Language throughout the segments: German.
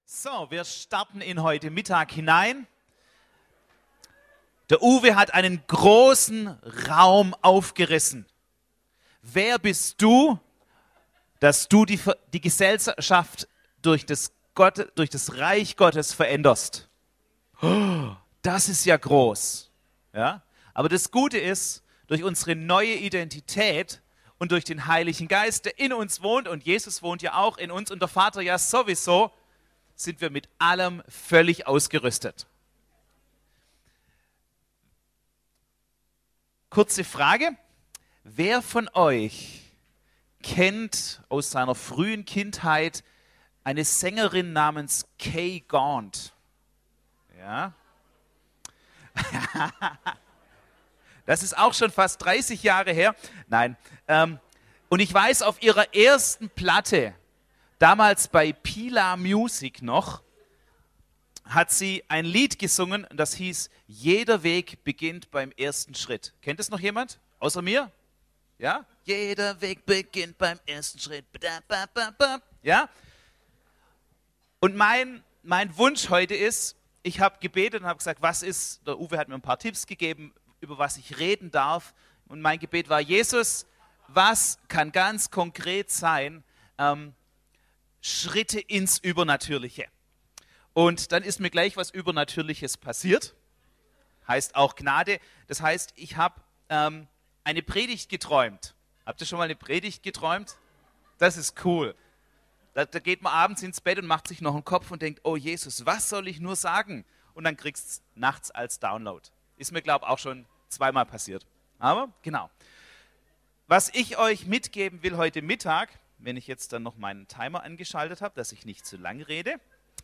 So, wir starten in heute Mittag hinein. Der Uwe hat einen großen Raum aufgerissen. Wer bist du, dass du die Gesellschaft durch das Reich Gottes veränderst? Oh, das ist ja groß. Ja? Aber das Gute ist, durch unsere neue Identität und durch den Heiligen Geist, der in uns wohnt, und Jesus wohnt ja auch in uns und der Vater ja sowieso, sind wir mit allem völlig ausgerüstet. Kurze Frage. Wer von euch kennt aus seiner frühen Kindheit eine Sängerin namens Kay Gaunt? Ja. Das ist auch schon fast 30 Jahre her. Nein. Und ich weiß, auf ihrer ersten Platte, damals bei Pila Music noch, hat sie ein Lied gesungen, das hieß Jeder Weg beginnt beim ersten Schritt. Kennt es noch jemand? Außer mir? Ja? Jeder Weg beginnt beim ersten Schritt. Ja? Und mein Wunsch heute ist, ich habe gebetet und habe gesagt, der Uwe hat mir ein paar Tipps gegeben, über was ich reden darf. Und mein Gebet war, Jesus, was kann ganz konkret sein, Schritte ins Übernatürliche. Und dann ist mir gleich was Übernatürliches passiert. Heißt auch Gnade. Das heißt, ich habe eine Predigt geträumt. Habt ihr schon mal eine Predigt geträumt? Das ist cool. Da geht man abends ins Bett und macht sich noch einen Kopf und denkt, oh Jesus, was soll ich nur sagen? Und dann kriegst du es nachts als Download. Ist mir, glaube ich, auch schon zweimal passiert. Aber genau. Was ich euch mitgeben will heute Mittag, wenn ich jetzt dann noch meinen Timer angeschaltet habe, dass ich nicht zu lang rede.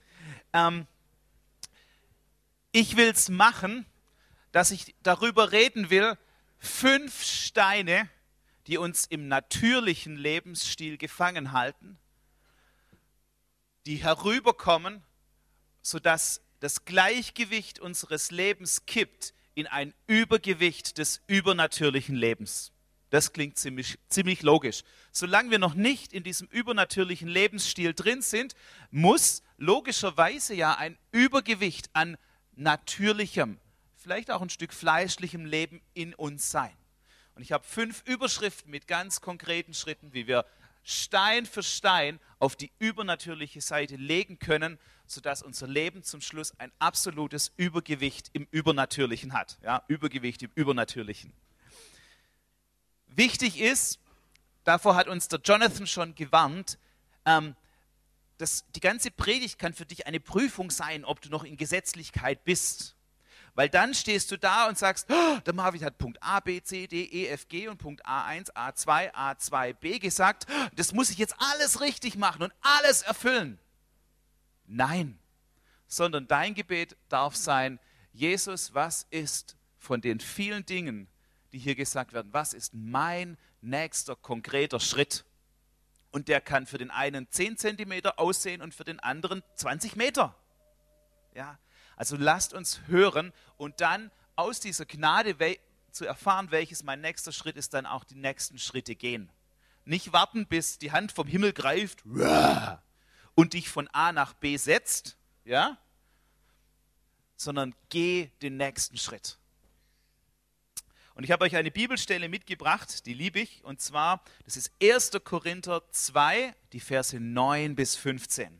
Ich will es machen, dass ich darüber reden will, 5 Steine, die uns im natürlichen Lebensstil gefangen halten, die herüberkommen, sodass das Gleichgewicht unseres Lebens kippt in ein Übergewicht des übernatürlichen Lebens. Das klingt ziemlich logisch. Solange wir noch nicht in diesem übernatürlichen Lebensstil drin sind, muss logischerweise ja ein Übergewicht an natürlichem, vielleicht auch ein Stück fleischlichem Leben in uns sein. Und ich habe 5 Überschriften mit ganz konkreten Schritten, wie wir Stein für Stein auf die übernatürliche Seite legen können, sodass unser Leben zum Schluss ein absolutes Übergewicht im Übernatürlichen hat. Ja, Übergewicht im Übernatürlichen. Wichtig ist, davor hat uns der Jonathan schon gewarnt, die ganze Predigt kann für dich eine Prüfung sein, ob du noch in Gesetzlichkeit bist. Weil dann stehst du da und sagst, oh, der Marvin hat Punkt A, B, C, D, E, F, G und Punkt A1, A2, A2b gesagt. Das muss ich jetzt alles richtig machen und alles erfüllen. Nein, sondern dein Gebet darf sein, Jesus, was ist von den vielen Dingen, die hier gesagt werden, was ist mein nächster konkreter Schritt? Und der kann für den einen 10 Zentimeter aussehen und für den anderen 20 Meter. Ja, also lasst uns hören und dann aus dieser Gnade zu erfahren, welches mein nächster Schritt ist, dann auch die nächsten Schritte gehen. Nicht warten, bis die Hand vom Himmel greift und dich von A nach B setzt, ja, sondern geh den nächsten Schritt. Und ich habe euch eine Bibelstelle mitgebracht, die liebe ich, und zwar, das ist 1. Korinther 2, die Verse 9 bis 15.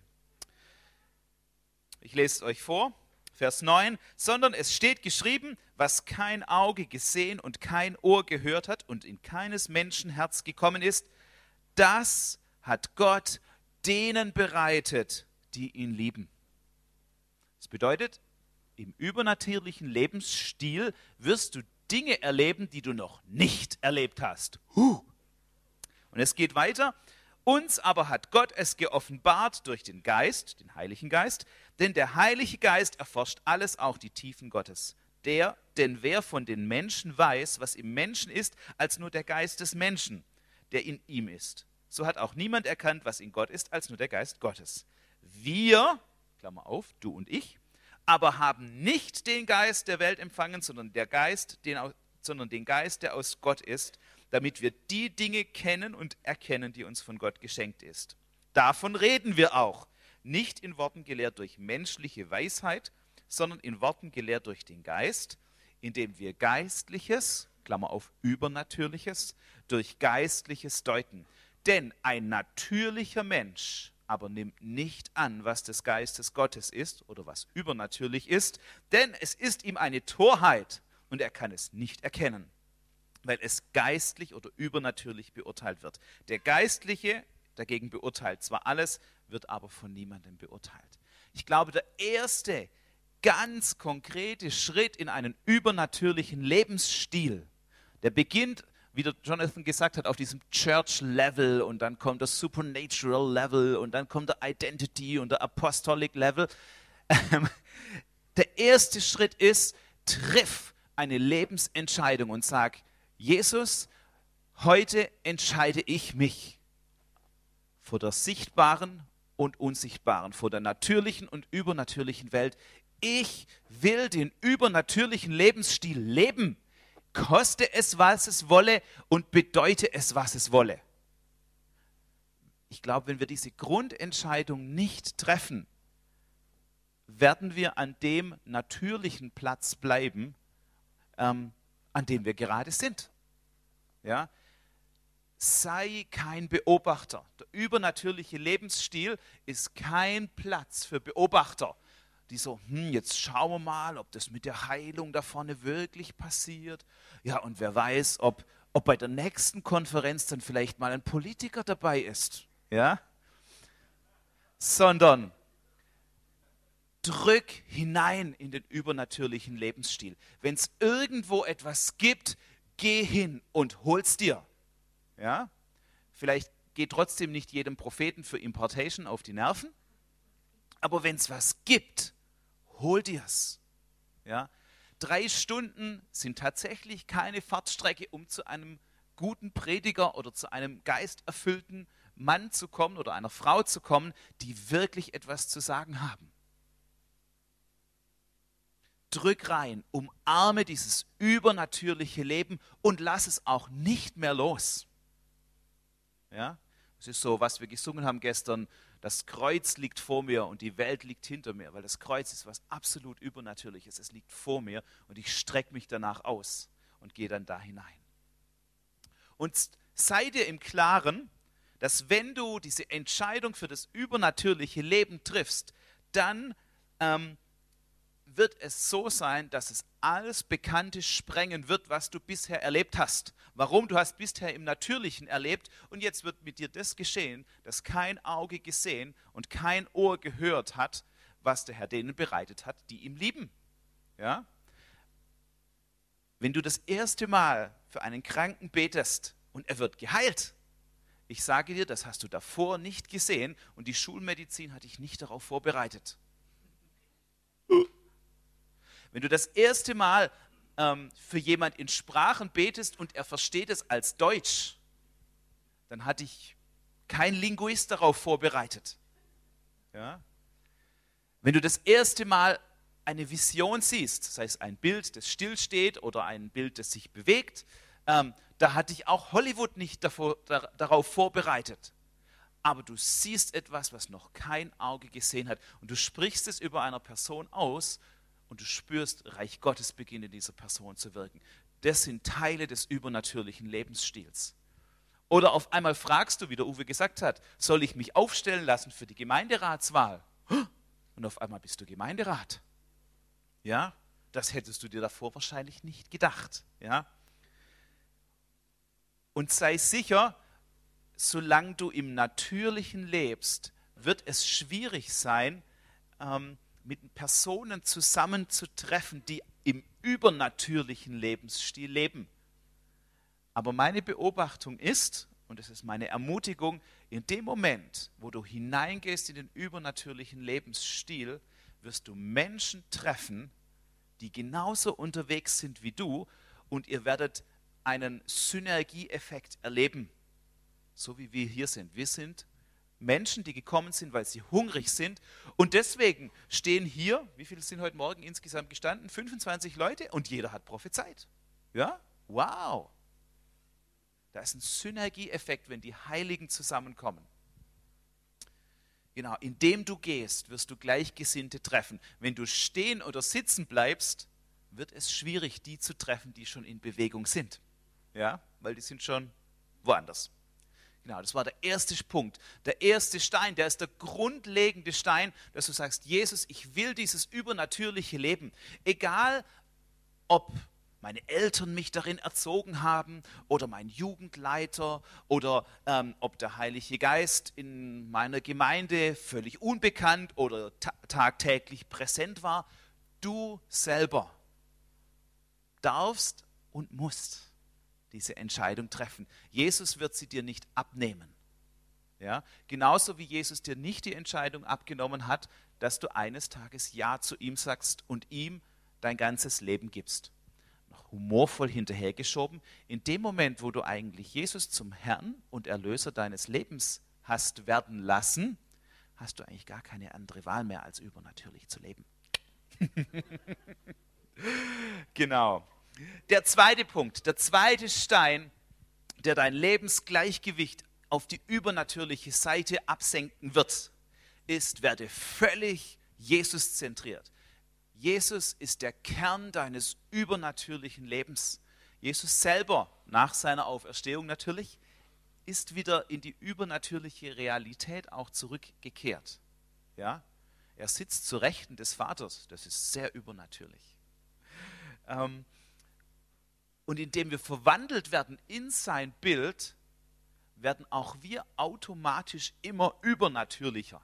Ich lese es euch vor, Vers 9, sondern es steht geschrieben, was kein Auge gesehen und kein Ohr gehört hat und in keines Menschen Herz gekommen ist, das hat Gott denen bereitet, die ihn lieben. Das bedeutet, im übernatürlichen Lebensstil wirst du Dinge erleben, die du noch nicht erlebt hast. Und es geht weiter. Uns aber hat Gott es geoffenbart durch den Geist, den Heiligen Geist, denn der Heilige Geist erforscht alles, auch die Tiefen Gottes. Denn wer von den Menschen weiß, was im Menschen ist, als nur der Geist des Menschen, der in ihm ist. So hat auch niemand erkannt, was in Gott ist, als nur der Geist Gottes. Wir, Klammer auf, du und ich, aber haben nicht den Geist der Welt empfangen, sondern den Geist, der aus Gott ist, damit wir die Dinge kennen und erkennen, die uns von Gott geschenkt ist. Davon reden wir auch, nicht in Worten gelehrt durch menschliche Weisheit, sondern in Worten gelehrt durch den Geist, indem wir Geistliches, Klammer auf Übernatürliches, durch Geistliches deuten. Denn ein natürlicher Mensch aber nimmt nicht an, was des Geistes Gottes ist oder was übernatürlich ist, denn es ist ihm eine Torheit und er kann es nicht erkennen, weil es geistlich oder übernatürlich beurteilt wird. Der Geistliche dagegen beurteilt zwar alles, wird aber von niemandem beurteilt. Ich glaube, der erste ganz konkrete Schritt in einen übernatürlichen Lebensstil, der beginnt, wie der Jonathan gesagt hat, auf diesem Church-Level und dann kommt das Supernatural-Level und dann kommt der Identity und der Apostolic-Level. Der erste Schritt ist, triff eine Lebensentscheidung und sag, Jesus, heute entscheide ich mich vor der sichtbaren und unsichtbaren, vor der natürlichen und übernatürlichen Welt. Ich will den übernatürlichen Lebensstil leben. Koste es, was es wolle und bedeute es, was es wolle. Ich glaube, wenn wir diese Grundentscheidung nicht treffen, werden wir an dem natürlichen Platz bleiben, an dem wir gerade sind. Ja? Sei kein Beobachter. Der übernatürliche Lebensstil ist kein Platz für Beobachter, die so, jetzt schauen wir mal, ob das mit der Heilung da vorne wirklich passiert. Ja, und wer weiß, ob bei der nächsten Konferenz dann vielleicht mal ein Politiker dabei ist. Ja? Sondern drück hinein in den übernatürlichen Lebensstil. Wenn es irgendwo etwas gibt, geh hin und hol's dir. Ja? Vielleicht geht trotzdem nicht jedem Propheten für Importation auf die Nerven, aber wenn es was gibt, hol dir's. Ja? 3 Stunden sind tatsächlich keine Fahrtstrecke, um zu einem guten Prediger oder zu einem geisterfüllten Mann zu kommen oder einer Frau zu kommen, die wirklich etwas zu sagen haben. Drück rein, umarme dieses übernatürliche Leben und lass es auch nicht mehr los. Ja? Es ist so, was wir gesungen haben gestern, das Kreuz liegt vor mir und die Welt liegt hinter mir, weil das Kreuz ist was absolut Übernatürliches. Es liegt vor mir und ich strecke mich danach aus und gehe dann da hinein. Und sei dir im Klaren, dass wenn du diese Entscheidung für das übernatürliche Leben triffst, dann wird es so sein, dass es alles Bekannte sprengen wird, was du bisher erlebt hast. Warum? Du hast bisher im Natürlichen erlebt und jetzt wird mit dir das geschehen, dass kein Auge gesehen und kein Ohr gehört hat, was der Herr denen bereitet hat, die ihn lieben. Ja? Wenn du das erste Mal für einen Kranken betest und er wird geheilt, ich sage dir, das hast du davor nicht gesehen und die Schulmedizin hat dich nicht darauf vorbereitet. Wenn du das erste Mal für jemand in Sprachen betest und er versteht es als Deutsch, dann hat dich kein Linguist darauf vorbereitet. Ja? Wenn du das erste Mal eine Vision siehst, sei es ein Bild, das stillsteht oder ein Bild, das sich bewegt, da hat dich auch Hollywood nicht darauf vorbereitet. Aber du siehst etwas, was noch kein Auge gesehen hat und du sprichst es über einer Person aus und du spürst, Reich Gottes beginnt in dieser Person zu wirken. Das sind Teile des übernatürlichen Lebensstils. Oder auf einmal fragst du, wie der Uwe gesagt hat, soll ich mich aufstellen lassen für die Gemeinderatswahl? Und auf einmal bist du Gemeinderat. Ja, das hättest du dir davor wahrscheinlich nicht gedacht. Ja? Und sei sicher, solange du im Natürlichen lebst, wird es schwierig sein, mit Personen zusammenzutreffen, die im übernatürlichen Lebensstil leben. Aber meine Beobachtung ist, und es ist meine Ermutigung, in dem Moment, wo du hineingehst in den übernatürlichen Lebensstil, wirst du Menschen treffen, die genauso unterwegs sind wie du und ihr werdet einen Synergieeffekt erleben, so wie wir hier sind. Wir sind Menschen, die gekommen sind, weil sie hungrig sind und deswegen stehen hier, wie viele sind heute Morgen insgesamt gestanden? 25 Leute und jeder hat prophezeit. Ja? Wow! Da ist ein Synergieeffekt, wenn die Heiligen zusammenkommen. Genau, indem du gehst, wirst du Gleichgesinnte treffen. Wenn du stehen oder sitzen bleibst, wird es schwierig, die zu treffen, die schon in Bewegung sind. Ja, weil die sind schon woanders. Genau, das war der erste Punkt. Der erste Stein, der ist der grundlegende Stein, dass du sagst, Jesus, ich will dieses übernatürliche Leben. Egal, ob meine Eltern mich darin erzogen haben oder mein Jugendleiter oder ob der Heilige Geist in meiner Gemeinde völlig unbekannt oder tagtäglich präsent war. Du selber darfst und musst diese Entscheidung treffen. Jesus wird sie dir nicht abnehmen. Ja? Genauso wie Jesus dir nicht die Entscheidung abgenommen hat, dass du eines Tages Ja zu ihm sagst und ihm dein ganzes Leben gibst. Noch humorvoll hinterhergeschoben, in dem Moment, wo du eigentlich Jesus zum Herrn und Erlöser deines Lebens hast werden lassen, hast du eigentlich gar keine andere Wahl mehr, als übernatürlich zu leben. Genau. Der zweite Punkt, der zweite Stein, der dein Lebensgleichgewicht auf die übernatürliche Seite absenken wird, ist, werde völlig Jesus-zentriert. Jesus ist der Kern deines übernatürlichen Lebens. Jesus selber, nach seiner Auferstehung natürlich, ist wieder in die übernatürliche Realität auch zurückgekehrt. Ja? Er sitzt zur Rechten des Vaters, das ist sehr übernatürlich. Und indem wir verwandelt werden in sein Bild, werden auch wir automatisch immer übernatürlicher.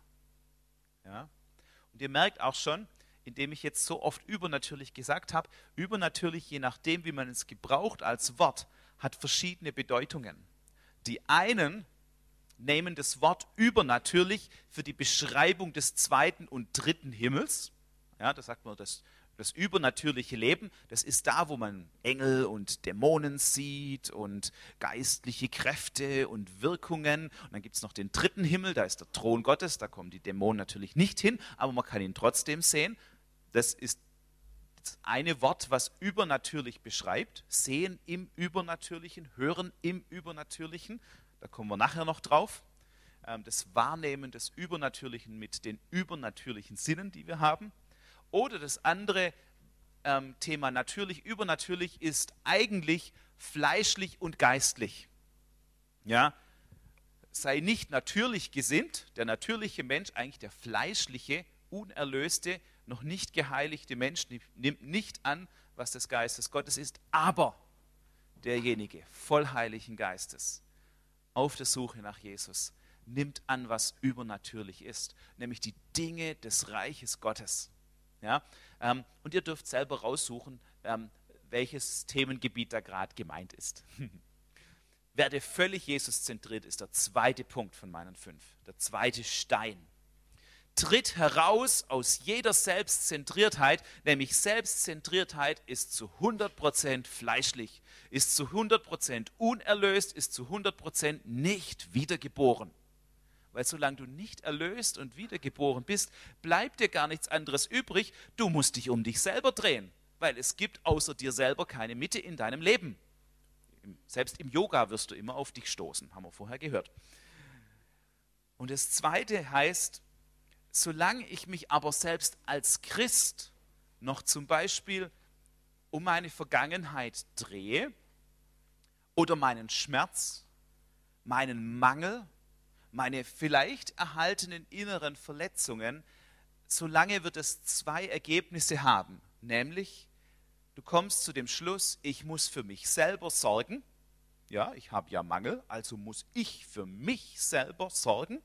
Ja? Und ihr merkt auch schon, indem ich jetzt so oft übernatürlich gesagt habe, übernatürlich, je nachdem, wie man es gebraucht als Wort, hat verschiedene Bedeutungen. Die einen nehmen das Wort übernatürlich für die Beschreibung des zweiten und dritten Himmels. Ja, da sagt man, das übernatürliche Leben, das ist da, wo man Engel und Dämonen sieht und geistliche Kräfte und Wirkungen. Und dann gibt es noch den dritten Himmel, da ist der Thron Gottes, da kommen die Dämonen natürlich nicht hin, aber man kann ihn trotzdem sehen. Das ist das eine Wort, was übernatürlich beschreibt. Sehen im Übernatürlichen, hören im Übernatürlichen. Da kommen wir nachher noch drauf. Das Wahrnehmen des Übernatürlichen mit den übernatürlichen Sinnen, die wir haben. Oder das andere Thema natürlich, übernatürlich ist eigentlich fleischlich und geistlich. Ja? Sei nicht natürlich gesinnt, der natürliche Mensch, eigentlich der fleischliche, unerlöste, noch nicht geheiligte Mensch nimmt nicht an, was des Geistes Gottes ist, aber derjenige voll Heiligen Geistes auf der Suche nach Jesus nimmt an, was übernatürlich ist, nämlich die Dinge des Reiches Gottes. Ja? Und ihr dürft selber raussuchen, welches Themengebiet da gerade gemeint ist. Werde völlig Jesus-zentriert ist der zweite Punkt von meinen 5, der zweite Stein. Tritt heraus aus jeder Selbstzentriertheit, nämlich Selbstzentriertheit ist zu 100% fleischlich, ist zu 100% unerlöst, ist zu 100% nicht wiedergeboren. Weil solange du nicht erlöst und wiedergeboren bist, bleibt dir gar nichts anderes übrig, du musst dich um dich selber drehen, weil es gibt außer dir selber keine Mitte in deinem Leben. Selbst im Yoga wirst du immer auf dich stoßen, haben wir vorher gehört. Und das zweite heißt, solange ich mich aber selbst als Christ noch zum Beispiel um meine Vergangenheit drehe oder meinen Schmerz, meinen Mangel, meine vielleicht erhaltenen inneren Verletzungen, solange wird es zwei Ergebnisse haben, nämlich du kommst zu dem Schluss, ich muss für mich selber sorgen, ja, ich habe ja Mangel, also muss ich für mich selber sorgen,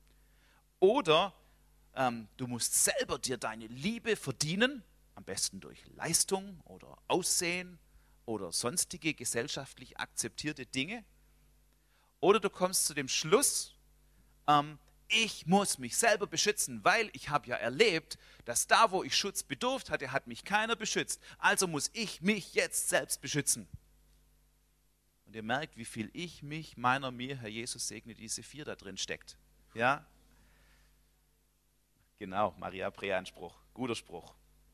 oder du musst selber dir deine Liebe verdienen, am besten durch Leistung oder Aussehen oder sonstige gesellschaftlich akzeptierte Dinge. Oder du kommst zu dem Schluss, ich muss mich selber beschützen, weil ich habe ja erlebt, dass da, wo ich Schutz bedurft hatte, hat mich keiner beschützt. Also muss ich mich jetzt selbst beschützen. Und ihr merkt, wie viel ich, mich, meiner, mir, Herr Jesus segne, diese 4 da drin steckt. Ja? Genau, Maria Prean-Spruch, guter Spruch.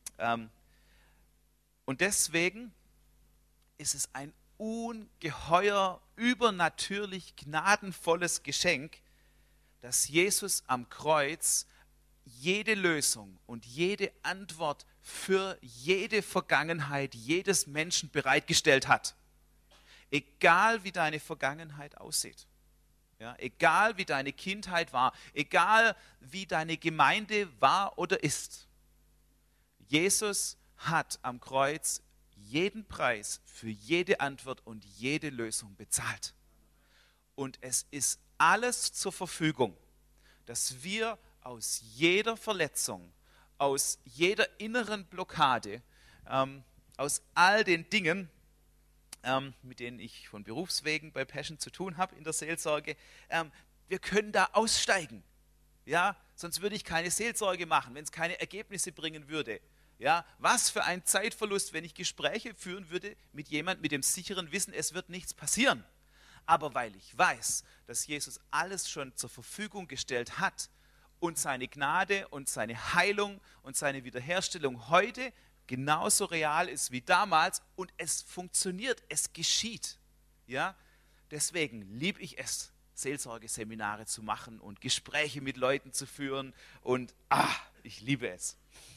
Und deswegen ist es ein ungeheuer, übernatürlich gnadenvolles Geschenk, dass Jesus am Kreuz jede Lösung und jede Antwort für jede Vergangenheit jedes Menschen bereitgestellt hat. Egal wie deine Vergangenheit aussieht, ja, egal wie deine Kindheit war, egal wie deine Gemeinde war oder ist. Jesus hat am Kreuz jeden Preis für jede Antwort und jede Lösung bezahlt. Und es ist alles zur Verfügung, dass wir aus jeder Verletzung, aus jeder inneren Blockade, aus all den Dingen, mit denen ich von Berufswegen bei Passion zu tun habe in der Seelsorge, wir können da aussteigen. Ja? Sonst würde ich keine Seelsorge machen, wenn es keine Ergebnisse bringen würde. Ja? Was für ein Zeitverlust, wenn ich Gespräche führen würde mit jemandem mit dem sicheren Wissen, es wird nichts passieren. Aber weil ich weiß, dass Jesus alles schon zur Verfügung gestellt hat und seine Gnade und seine Heilung und seine Wiederherstellung heute genauso real ist wie damals und es funktioniert, es geschieht. Ja? Deswegen liebe ich es, Seelsorgeseminare zu machen und Gespräche mit Leuten zu führen und ich liebe es.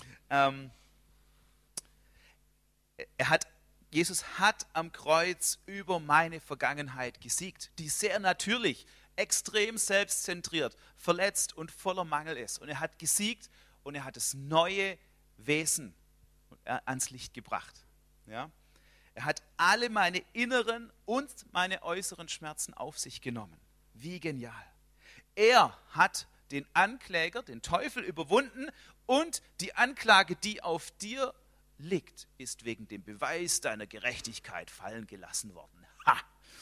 Jesus hat am Kreuz über meine Vergangenheit gesiegt, die sehr natürlich, extrem selbstzentriert, verletzt und voller Mangel ist. Und er hat gesiegt und er hat das neue Wesen ans Licht gebracht. Ja? Er hat alle meine inneren und meine äußeren Schmerzen auf sich genommen. Wie genial. Er hat den Ankläger, den Teufel, überwunden und die Anklage, die auf dir liegt, ist wegen dem Beweis deiner Gerechtigkeit fallen gelassen worden. Ha!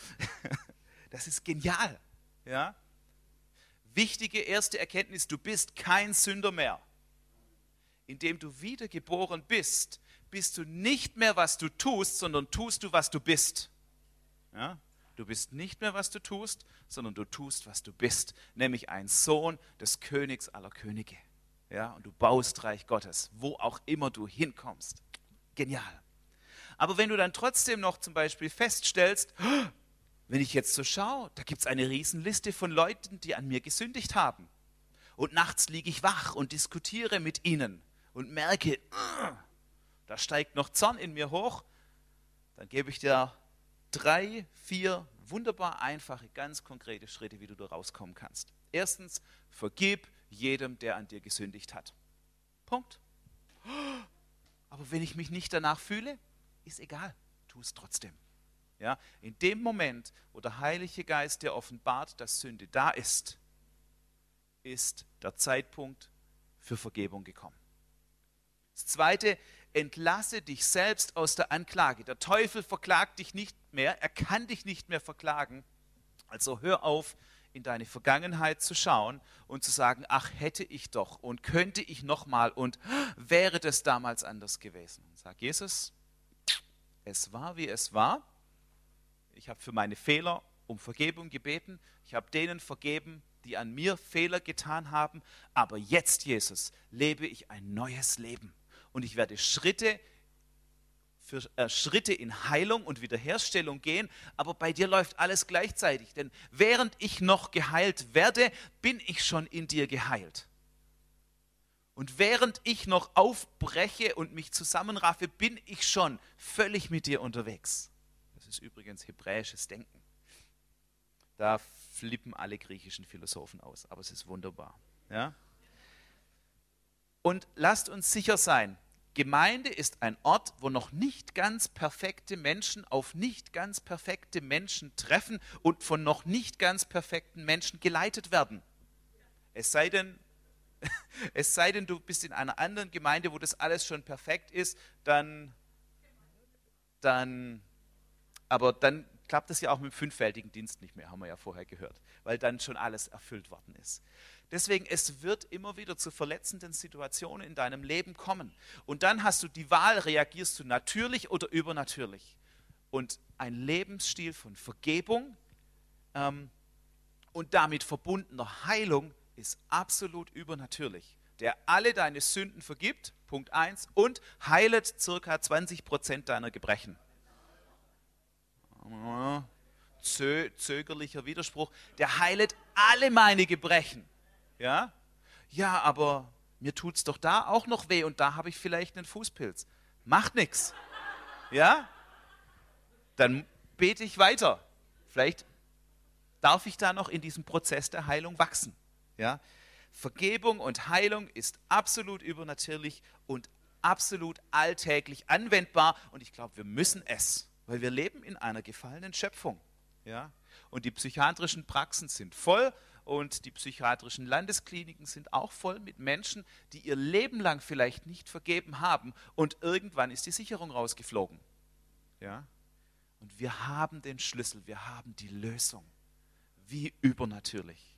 Das ist genial. Ja? Wichtige erste Erkenntnis, du bist kein Sünder mehr. Indem du wiedergeboren bist, bist du nicht mehr, was du tust, sondern tust du, was du bist. Ja? Du bist nicht mehr, was du tust, sondern du tust, was du bist, nämlich ein Sohn des Königs aller Könige. Ja? Und du baust Reich Gottes, wo auch immer du hinkommst. Genial. Aber wenn du dann trotzdem noch zum Beispiel feststellst, wenn ich jetzt so schaue, da gibt es eine Riesenliste von Leuten, die an mir gesündigt haben. Und nachts liege ich wach und diskutiere mit ihnen und merke, da steigt noch Zorn in mir hoch, dann gebe ich dir 3, 4 wunderbar einfache, ganz konkrete Schritte, wie du da rauskommen kannst. Erstens, vergib jedem, der an dir gesündigt hat. Punkt. Aber wenn ich mich nicht danach fühle, ist egal, tu es trotzdem. Ja? In dem Moment, wo der Heilige Geist dir offenbart, dass Sünde da ist, ist der Zeitpunkt für Vergebung gekommen. Das Zweite, entlasse dich selbst aus der Anklage. Der Teufel verklagt dich nicht mehr, er kann dich nicht mehr verklagen. Also hör auf, in deine Vergangenheit zu schauen und zu sagen, ach, hätte ich doch und könnte ich nochmal und wäre das damals anders gewesen. Sag Jesus, es war, wie es war. Ich habe für meine Fehler um Vergebung gebeten. Ich habe denen vergeben, die an mir Fehler getan haben. Aber jetzt, Jesus, lebe ich ein neues Leben. Und ich werde Schritte in Heilung und Wiederherstellung gehen, aber bei dir läuft alles gleichzeitig. Denn während ich noch geheilt werde, bin ich schon in dir geheilt. Und während ich noch aufbreche und mich zusammenraffe, bin ich schon völlig mit dir unterwegs. Das ist übrigens hebräisches Denken. Da flippen alle griechischen Philosophen aus, aber es ist wunderbar. Ja? Und lasst uns sicher sein, Gemeinde ist ein Ort, wo noch nicht ganz perfekte Menschen auf nicht ganz perfekte Menschen treffen und von noch nicht ganz perfekten Menschen geleitet werden. Es sei denn, du bist in einer anderen Gemeinde, wo das alles schon perfekt ist, dann klappt das ja auch mit dem fünffältigen Dienst nicht mehr, haben wir ja vorher gehört, weil dann schon alles erfüllt worden ist. Deswegen, es wird immer wieder zu verletzenden Situationen in deinem Leben kommen. Und dann hast du die Wahl, reagierst du natürlich oder übernatürlich. Und ein Lebensstil von Vergebung und damit verbundener Heilung ist absolut übernatürlich. Der alle deine Sünden vergibt, Punkt 1, und heilet ca. 20% deiner Gebrechen. Zögerlicher Widerspruch. Der heilet alle meine Gebrechen. Ja? Ja, aber mir tut es doch da auch noch weh und da habe ich vielleicht einen Fußpilz. Macht nichts. Ja? Dann bete ich weiter. Vielleicht darf ich da noch in diesem Prozess der Heilung wachsen. Ja? Vergebung und Heilung ist absolut übernatürlich und absolut alltäglich anwendbar und ich glaube, wir müssen es, weil wir leben in einer gefallenen Schöpfung. Ja? Und die psychiatrischen Praxen sind voll und die psychiatrischen Landeskliniken sind auch voll mit Menschen, die ihr Leben lang vielleicht nicht vergeben haben und irgendwann ist die Sicherung rausgeflogen. Ja? Und wir haben den Schlüssel, wir haben die Lösung. Wie übernatürlich.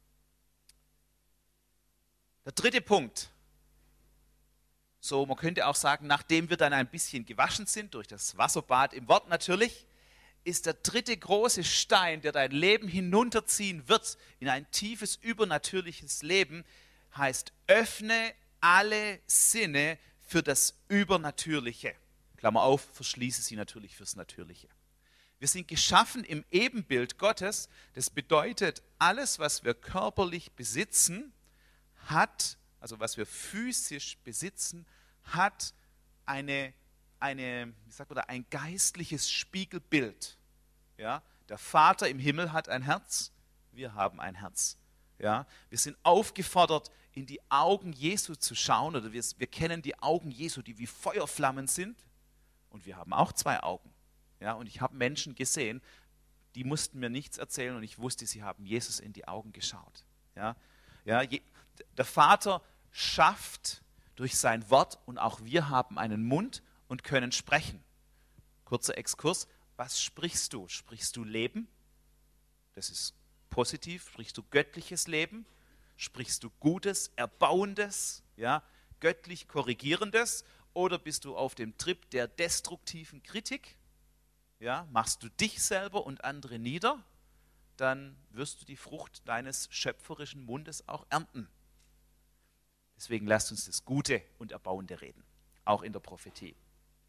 Der dritte Punkt. So, man könnte auch sagen, nachdem wir dann ein bisschen gewaschen sind, durch das Wasserbad im Wort natürlich, ist der dritte große Stein, der dein Leben hinunterziehen wird in ein tiefes, übernatürliches Leben, heißt, öffne alle Sinne für das Übernatürliche. Klammer auf, verschließe sie natürlich fürs Natürliche. Wir sind geschaffen im Ebenbild Gottes. Das bedeutet, alles, was wir körperlich besitzen, hat, also was wir physisch besitzen, hat ein geistliches Spiegelbild. Ja? Der Vater im Himmel hat ein Herz, wir haben ein Herz. Ja? Wir sind aufgefordert, in die Augen Jesu zu schauen, oder wir kennen die Augen Jesu, die wie Feuerflammen sind, und wir haben auch zwei Augen. Ja? Und ich habe Menschen gesehen, die mussten mir nichts erzählen und ich wusste, sie haben Jesus in die Augen geschaut. Ja? Ja, der Vater schafft durch sein Wort und auch wir haben einen Mund und können sprechen. Kurzer Exkurs, was sprichst du? Sprichst du Leben? Das ist positiv. Sprichst du göttliches Leben? Sprichst du Gutes, Erbauendes, ja, göttlich Korrigierendes? Oder bist du auf dem Trip der destruktiven Kritik? Ja, machst du dich selber und andere nieder? Dann wirst du die Frucht deines schöpferischen Mundes auch ernten. Deswegen lasst uns das Gute und Erbauende reden, auch in der Prophetie.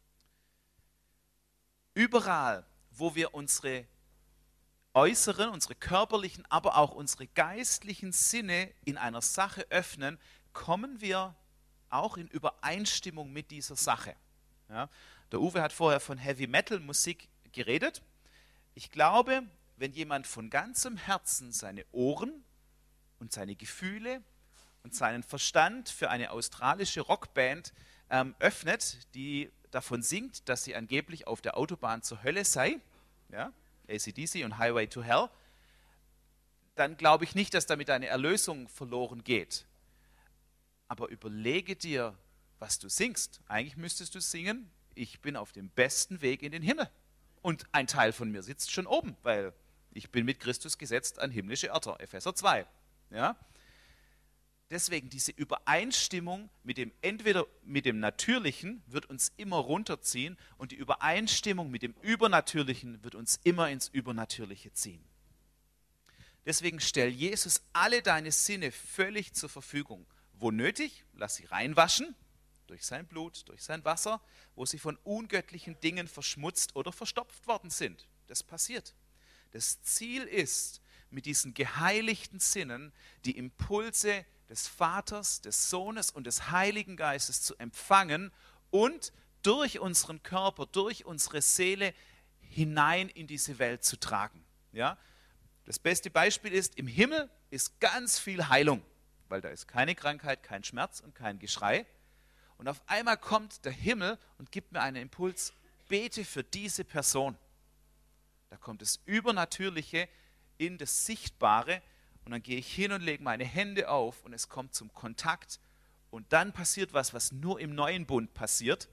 Überall, wo wir unsere äußeren, unsere körperlichen, aber auch unsere geistlichen Sinne in einer Sache öffnen, kommen wir auch in Übereinstimmung mit dieser Sache. Ja, der Uwe hat vorher von Heavy-Metal-Musik geredet. Ich glaube, wenn jemand von ganzem Herzen seine Ohren und seine Gefühle und seinen Verstand für eine australische Rockband öffnet, die davon singt, dass sie angeblich auf der Autobahn zur Hölle sei, ja, AC/DC und Highway to Hell, dann glaube ich nicht, dass damit eine Erlösung verloren geht. Aber überlege dir, was du singst. Eigentlich müsstest du singen, ich bin auf dem besten Weg in den Himmel. Und ein Teil von mir sitzt schon oben, weil ich bin mit Christus gesetzt an himmlische Örter, Epheser 2. Ja? Deswegen diese Übereinstimmung entweder mit dem Natürlichen wird uns immer runterziehen und die Übereinstimmung mit dem Übernatürlichen wird uns immer ins Übernatürliche ziehen. Deswegen stell Jesus alle deine Sinne völlig zur Verfügung. Wo nötig, lass sie reinwaschen, durch sein Blut, durch sein Wasser, wo sie von ungöttlichen Dingen verschmutzt oder verstopft worden sind. Das passiert. Das Ziel ist, mit diesen geheiligten Sinnen die Impulse des Vaters, des Sohnes und des Heiligen Geistes zu empfangen und durch unseren Körper, durch unsere Seele hinein in diese Welt zu tragen. Ja? Das beste Beispiel ist, im Himmel ist ganz viel Heilung, weil da ist keine Krankheit, kein Schmerz und kein Geschrei. Und auf einmal kommt der Himmel und gibt mir einen Impuls, bete für diese Person. Da kommt das Übernatürliche in das Sichtbare und dann gehe ich hin und lege meine Hände auf und es kommt zum Kontakt und dann passiert was nur im neuen Bund passiert.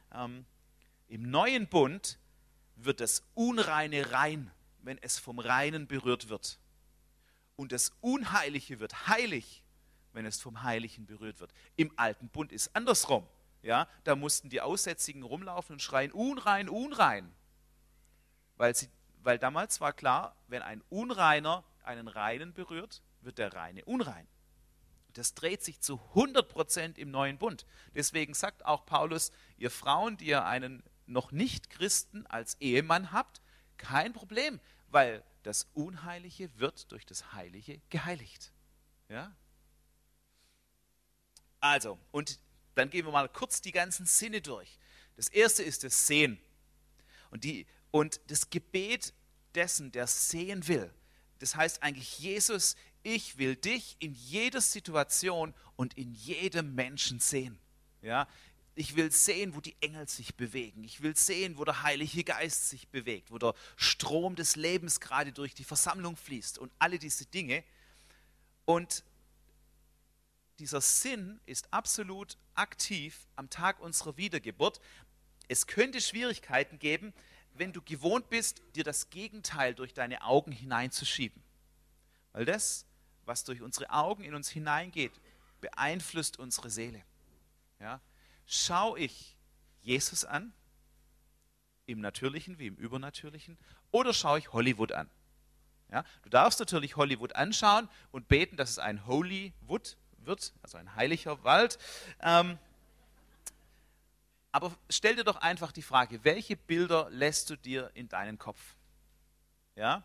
Im neuen Bund wird das Unreine rein, wenn es vom Reinen berührt wird. Und das Unheilige wird heilig, wenn es vom Heiligen berührt wird. Im alten Bund ist andersrum. Ja, da mussten die Aussätzigen rumlaufen und schreien, unrein, unrein. Weil damals war klar, wenn ein Unreiner einen Reinen berührt, wird der Reine unrein. Das dreht sich zu 100% im neuen Bund. Deswegen sagt auch Paulus, ihr Frauen, die ihr einen noch nicht Christen als Ehemann habt, kein Problem, weil das Unheilige wird durch das Heilige geheiligt. Ja? Also, und dann gehen wir mal kurz die ganzen Sinne durch. Das erste ist das Sehen. Und das Gebet dessen, der sehen will, das heißt eigentlich, Jesus, ich will dich in jeder Situation und in jedem Menschen sehen. Ja? Ich will sehen, wo die Engel sich bewegen. Ich will sehen, wo der Heilige Geist sich bewegt, wo der Strom des Lebens gerade durch die Versammlung fließt und alle diese Dinge. Und dieser Sinn ist absolut aktiv am Tag unserer Wiedergeburt. Es könnte Schwierigkeiten geben, wenn du gewohnt bist, dir das Gegenteil durch deine Augen hineinzuschieben. Weil das, was durch unsere Augen in uns hineingeht, beeinflusst unsere Seele. Ja? Schau ich Jesus an, im Natürlichen wie im Übernatürlichen, oder schaue ich Hollywood an? Ja? Du darfst natürlich Hollywood anschauen und beten, dass es ein Holywood wird, also ein heiliger Wald. Aber stell dir doch einfach die Frage, welche Bilder lässt du dir in deinen Kopf? Ja?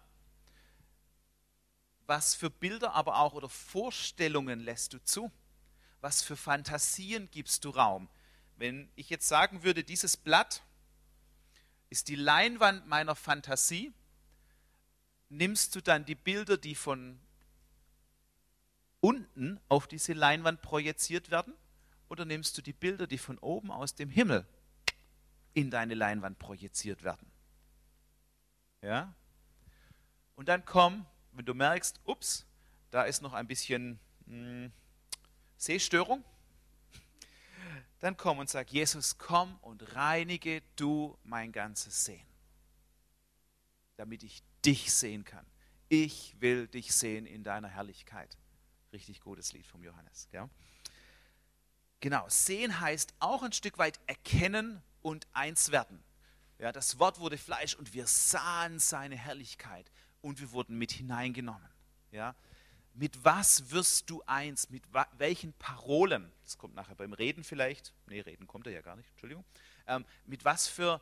Was für Bilder aber auch oder Vorstellungen lässt du zu? Was für Fantasien gibst du Raum? Wenn ich jetzt sagen würde, dieses Blatt ist die Leinwand meiner Fantasie, nimmst du dann die Bilder, die von unten auf diese Leinwand projiziert werden? Oder nimmst du die Bilder, die von oben aus dem Himmel in deine Leinwand projiziert werden? Ja? Und dann komm, wenn du merkst, ups, da ist noch ein bisschen Sehstörung, dann komm und sag, Jesus, komm und reinige du mein ganzes Sehen, damit ich dich sehen kann. Ich will dich sehen in deiner Herrlichkeit. Richtig gutes Lied vom Johannes. Gell? Genau, sehen heißt auch ein Stück weit erkennen und eins werden. Ja, das Wort wurde Fleisch und wir sahen seine Herrlichkeit und wir wurden mit hineingenommen. Ja, mit was wirst du eins? Mit welchen Parolen? Das kommt nachher beim Reden vielleicht. Nee, Reden kommt er ja gar nicht, Entschuldigung. Mit was für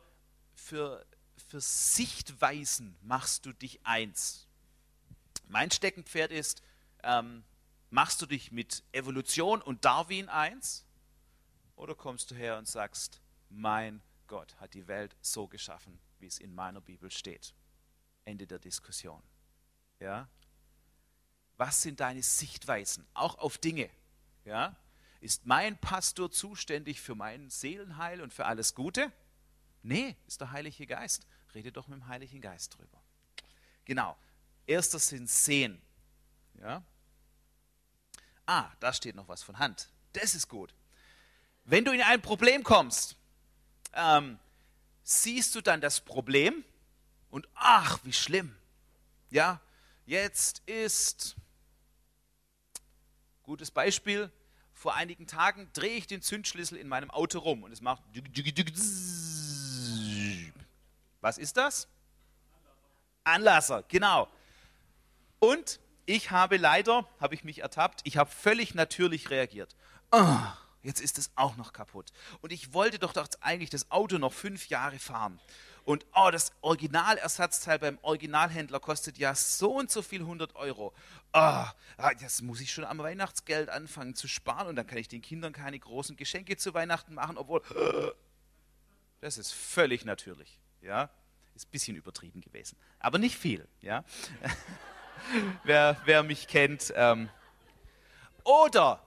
Sichtweisen machst du dich eins? Mein Steckenpferd ist, machst du dich mit Evolution und Darwin eins? Oder kommst du her und sagst, mein Gott hat die Welt so geschaffen, wie es in meiner Bibel steht? Ende der Diskussion. Ja? Was sind deine Sichtweisen, auch auf Dinge? Ja? Ist mein Pastor zuständig für mein Seelenheil und für alles Gute? Nee, ist der Heilige Geist. Rede doch mit dem Heiligen Geist drüber. Genau. Erster Sinn, sehen. Ja? Da steht noch was von Hand. Das ist gut. Wenn du in ein Problem kommst, siehst du dann das Problem und ach, wie schlimm. Ja, jetzt ist, gutes Beispiel, vor einigen Tagen drehe ich den Zündschlüssel in meinem Auto rum und es macht. Was ist das? Anlasser, genau. Und ich habe mich ertappt, ich habe völlig natürlich reagiert. Jetzt ist es auch noch kaputt. Und ich wollte doch eigentlich das Auto noch 5 Jahre fahren. Und das Originalersatzteil beim Originalhändler kostet ja so und so viel 100 Euro. Das muss ich schon am Weihnachtsgeld anfangen zu sparen und dann kann ich den Kindern keine großen Geschenke zu Weihnachten machen, obwohl das ist völlig natürlich. Ja? Ist ein bisschen übertrieben gewesen, aber nicht viel. Ja? wer mich kennt. Oder,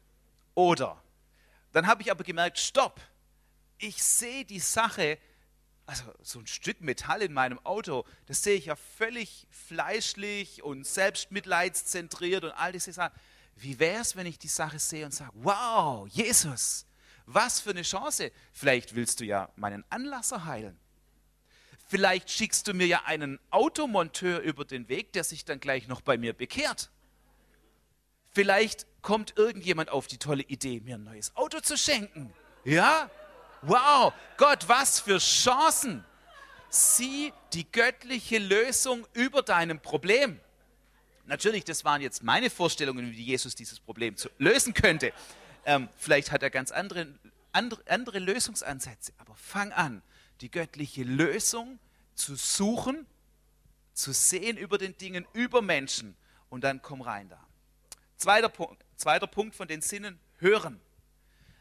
dann habe ich aber gemerkt, stopp, ich sehe die Sache, also so ein Stück Metall in meinem Auto, das sehe ich ja völlig fleischlich und selbstmitleidszentriert und all diese Sachen. Wie wäre es, wenn ich die Sache sehe und sage, wow, Jesus, was für eine Chance. Vielleicht willst du ja meinen Anlasser heilen. Vielleicht schickst du mir ja einen Automonteur über den Weg, der sich dann gleich noch bei mir bekehrt. Vielleicht kommt irgendjemand auf die tolle Idee, mir ein neues Auto zu schenken. Ja? Wow, Gott, was für Chancen. Sieh die göttliche Lösung über deinem Problem. Natürlich, das waren jetzt meine Vorstellungen, wie Jesus dieses Problem lösen könnte. Vielleicht hat er ganz andere Lösungsansätze. Aber fang an, die göttliche Lösung zu suchen, zu sehen über den Dingen, über Menschen und dann komm rein da. Zweiter Punkt von den Sinnen, hören.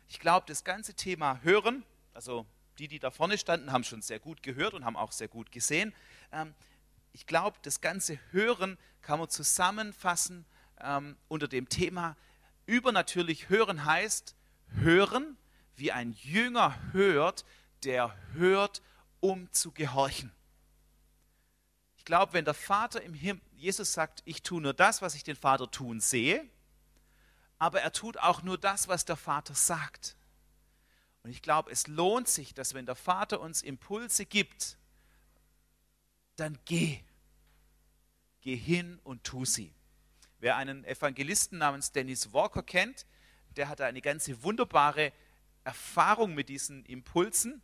Ich glaube, das ganze Thema Hören, also die da vorne standen, haben schon sehr gut gehört und haben auch sehr gut gesehen. Ich glaube, das ganze Hören kann man zusammenfassen unter dem Thema übernatürlich hören heißt, hören, wie ein Jünger hört, der hört, um zu gehorchen. Ich glaube, wenn der Vater im Himmel, Jesus sagt, ich tue nur das, was ich den Vater tun sehe, aber er tut auch nur das, was der Vater sagt. Und ich glaube, es lohnt sich, dass wenn der Vater uns Impulse gibt, dann geh hin und tu sie. Wer einen Evangelisten namens Dennis Walker kennt, der hatte eine ganze wunderbare Erfahrung mit diesen Impulsen.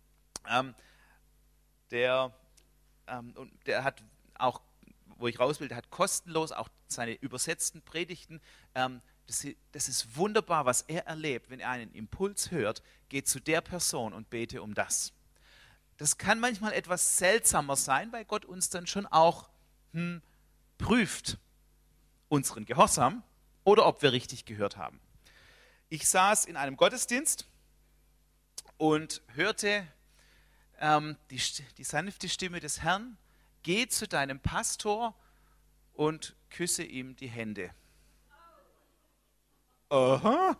Der hat auch, wo ich raus will, der hat kostenlos auch seine übersetzten Predigten. Das ist wunderbar, was er erlebt, wenn er einen Impuls hört, geht zu der Person und bete um das. Das kann manchmal etwas seltsamer sein, weil Gott uns dann schon auch prüft, unseren Gehorsam oder ob wir richtig gehört haben. Ich saß in einem Gottesdienst und hörte die sanfte Stimme des Herrn, geh zu deinem Pastor und küsse ihm die Hände. Aha.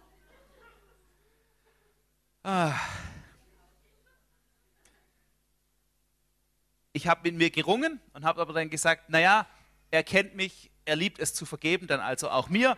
Ich habe mit mir gerungen und habe aber dann gesagt, naja, er kennt mich, er liebt es zu vergeben, dann also auch mir.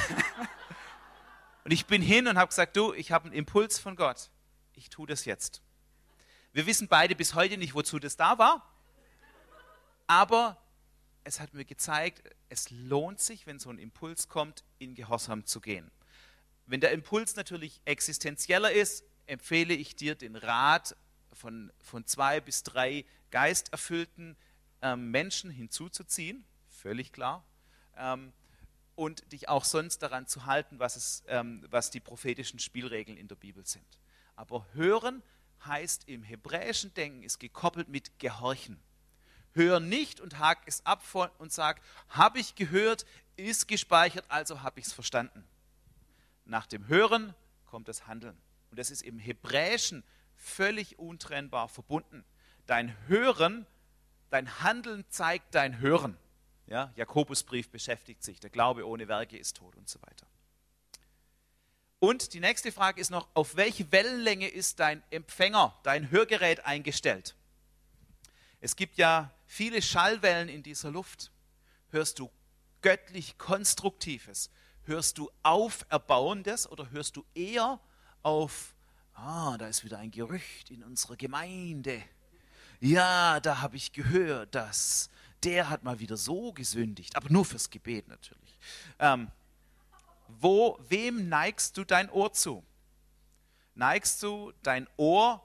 Und ich bin hin und habe gesagt, du, ich habe einen Impuls von Gott, ich tue das jetzt. Wir wissen beide bis heute nicht, wozu das da war, aber es hat mir gezeigt, es lohnt sich, wenn so ein Impuls kommt, in Gehorsam zu gehen. Wenn der Impuls natürlich existenzieller ist, empfehle ich dir den Rat von 2 bis 3 geisterfüllten Menschen hinzuzuziehen, völlig klar, und dich auch sonst daran zu halten, was die prophetischen Spielregeln in der Bibel sind. Aber hören heißt im hebräischen Denken, ist gekoppelt mit Gehorchen. Hör nicht und hak es ab und sag, habe ich gehört, ist gespeichert, also habe ich es verstanden. Nach dem Hören kommt das Handeln. Und das ist im Hebräischen völlig untrennbar verbunden. Dein Hören, dein Handeln zeigt dein Hören. Ja, Jakobusbrief beschäftigt sich, der Glaube ohne Werke ist tot und so weiter. Und die nächste Frage ist noch, auf welche Wellenlänge ist dein Empfänger, dein Hörgerät eingestellt? Es gibt ja viele Schallwellen in dieser Luft. Hörst du göttlich Konstruktives? Hörst du Auferbauendes oder hörst du eher auf, da ist wieder ein Gerücht in unserer Gemeinde. Ja, da habe ich gehört, dass der hat mal wieder so gesündigt, aber nur fürs Gebet natürlich. Wem neigst du dein Ohr zu? Neigst du dein Ohr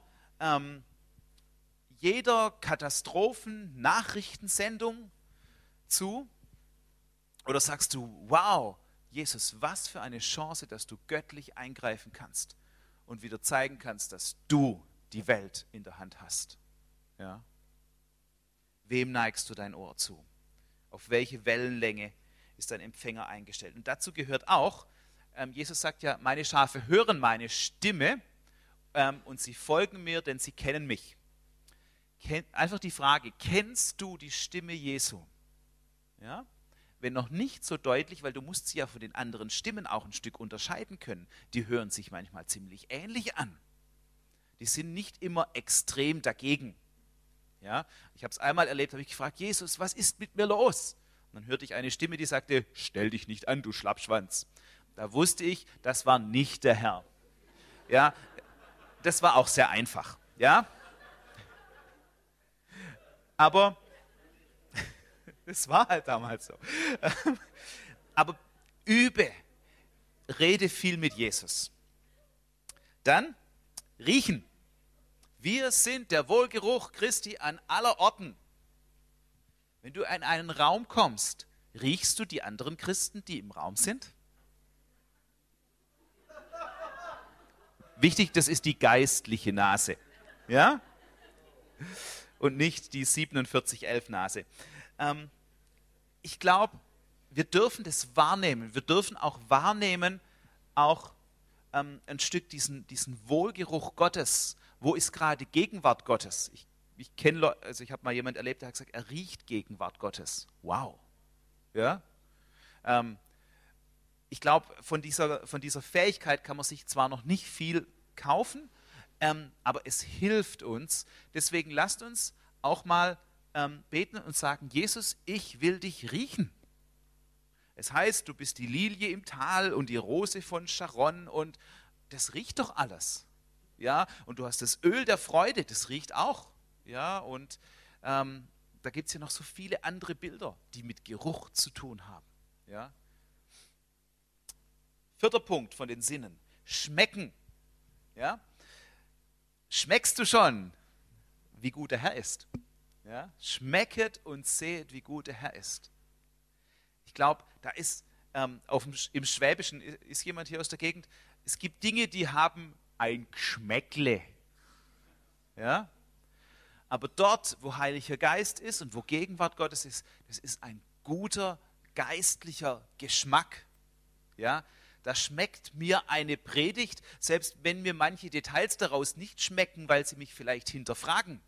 jeder Katastrophen-Nachrichtensendung zu? Oder sagst du, wow, Jesus, was für eine Chance, dass du göttlich eingreifen kannst und wieder zeigen kannst, dass du die Welt in der Hand hast. Ja? Wem neigst du dein Ohr zu? Auf welche Wellenlänge ist dein Empfänger eingestellt? Und dazu gehört auch, Jesus sagt ja, meine Schafe hören meine Stimme und sie folgen mir, denn sie kennen mich. Einfach die Frage, kennst du die Stimme Jesu? Ja? Wenn noch nicht so deutlich, weil du musst sie ja von den anderen Stimmen auch ein Stück unterscheiden können. Die hören sich manchmal ziemlich ähnlich an. Die sind nicht immer extrem dagegen. Ja? Ich habe es einmal erlebt, habe ich gefragt, Jesus, was ist mit mir los? Und dann hörte ich eine Stimme, die sagte, stell dich nicht an, du Schlappschwanz. Da wusste ich, das war nicht der Herr. Ja? Das war auch sehr einfach. Ja? Aber es war halt damals so. Aber rede viel mit Jesus. Dann riechen. Wir sind der Wohlgeruch Christi an aller Orten. Wenn du in einen Raum kommst, riechst du die anderen Christen, die im Raum sind? Wichtig, das ist die geistliche Nase. Ja? Und nicht die 4711-Nase. Ich glaube, wir dürfen das wahrnehmen. Wir dürfen auch wahrnehmen, auch ein Stück diesen Wohlgeruch Gottes. Wo ist gerade Gegenwart Gottes? Ich kenne, also ich habe mal jemanden erlebt, der hat gesagt, er riecht Gegenwart Gottes. Wow. Ja? Ich glaube, von dieser Fähigkeit kann man sich zwar noch nicht viel kaufen, aber es hilft uns. Deswegen lasst uns auch mal beten und sagen, Jesus, ich will dich riechen. Es heißt, du bist die Lilie im Tal und die Rose von Sharon und das riecht doch alles. Ja, und du hast das Öl der Freude, das riecht auch. Ja, und da gibt es ja noch so viele andere Bilder, die mit Geruch zu tun haben. Ja. 4. Punkt von den Sinnen, schmecken. Ja. Schmeckst du schon, wie gut der Herr ist? Ja? Schmecket und seht, wie gut der Herr ist. Ich glaube, da ist im Schwäbischen, ist jemand hier aus der Gegend, es gibt Dinge, die haben ein Geschmäckle. Ja? Aber dort, wo Heiliger Geist ist und wo Gegenwart Gottes ist, das ist ein guter geistlicher Geschmack. Ja? Da schmeckt mir eine Predigt, selbst wenn mir manche Details daraus nicht schmecken, weil sie mich vielleicht hinterfragen.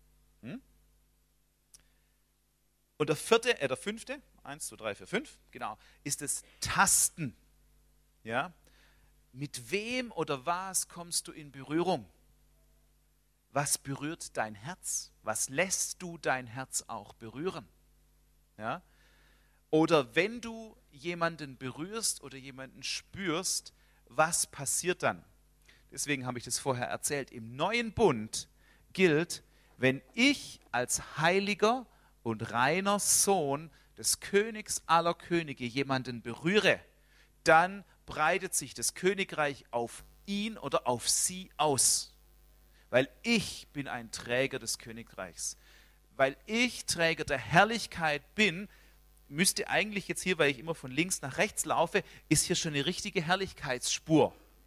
Und der 5., 1, 2, 3, 4, 5, genau, ist das Tasten. Ja? Mit wem oder was kommst du in Berührung? Was berührt dein Herz? Was lässt du dein Herz auch berühren? Ja? Oder wenn du jemanden berührst oder jemanden spürst, was passiert dann? Deswegen habe ich das vorher erzählt. Im neuen Bund gilt, wenn ich als heiliger und reiner Sohn des Königs aller Könige jemanden berühre, dann breitet sich das Königreich auf ihn oder auf sie aus. Weil ich bin ein Träger des Königreichs. Weil ich Träger der Herrlichkeit bin, müsste eigentlich jetzt hier, weil ich immer von links nach rechts laufe, ist hier schon eine richtige Herrlichkeitsspur.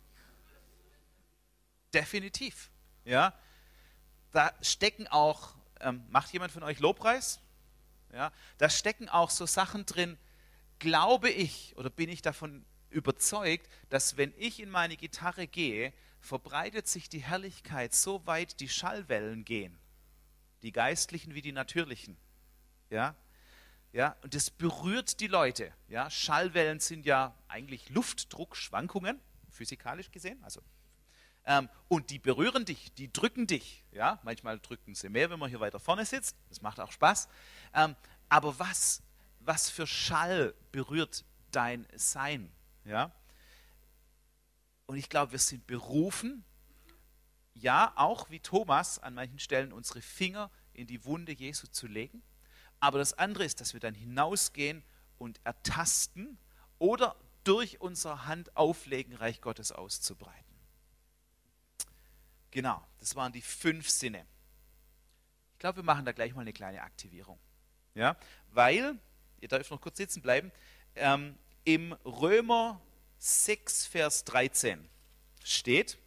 Definitiv. Ja? Da stecken auch, macht jemand von euch Lobpreis? Ja? Da stecken auch so Sachen drin, glaube ich oder bin ich davon überzeugt, dass wenn ich in meine Gitarre gehe, verbreitet sich die Herrlichkeit so weit die Schallwellen gehen. Die geistlichen wie die natürlichen. Ja? Ja, und das berührt die Leute. Ja, Schallwellen sind ja eigentlich Luftdruckschwankungen, physikalisch gesehen. Also, und die berühren dich, die drücken dich. Ja, manchmal drücken sie mehr, wenn man hier weiter vorne sitzt. Das macht auch Spaß. Aber was für Schall berührt dein Sein? Ja? Und ich glaube, wir sind berufen, ja, auch wie Thomas an manchen Stellen unsere Finger in die Wunde Jesu zu legen. Aber das andere ist, dass wir dann hinausgehen und ertasten oder durch unsere Hand auflegen, Reich Gottes auszubreiten. Genau, das waren die 5 Sinne. Ich glaube, wir machen da gleich mal eine kleine Aktivierung. Ja? Weil, ihr dürft noch kurz sitzen bleiben, im Römer 6, Vers 13 steht,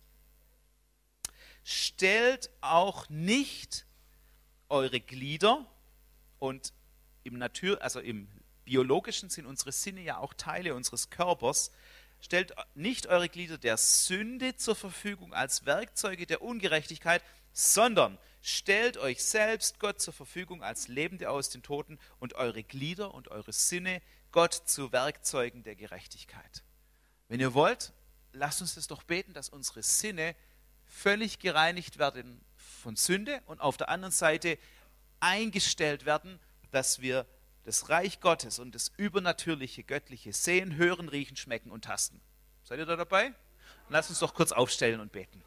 stellt auch nicht eure Glieder, und im Biologischen sind unsere Sinne ja auch Teile unseres Körpers. Stellt nicht eure Glieder der Sünde zur Verfügung als Werkzeuge der Ungerechtigkeit, sondern stellt euch selbst Gott zur Verfügung als Lebende aus den Toten und eure Glieder und eure Sinne Gott zu Werkzeugen der Gerechtigkeit. Wenn ihr wollt, lasst uns das doch beten, dass unsere Sinne völlig gereinigt werden von Sünde und auf der anderen Seite eingestellt werden, dass wir das Reich Gottes und das übernatürliche, göttliche sehen, hören, riechen, schmecken und tasten. Seid ihr da dabei? Lasst uns doch kurz aufstellen und beten.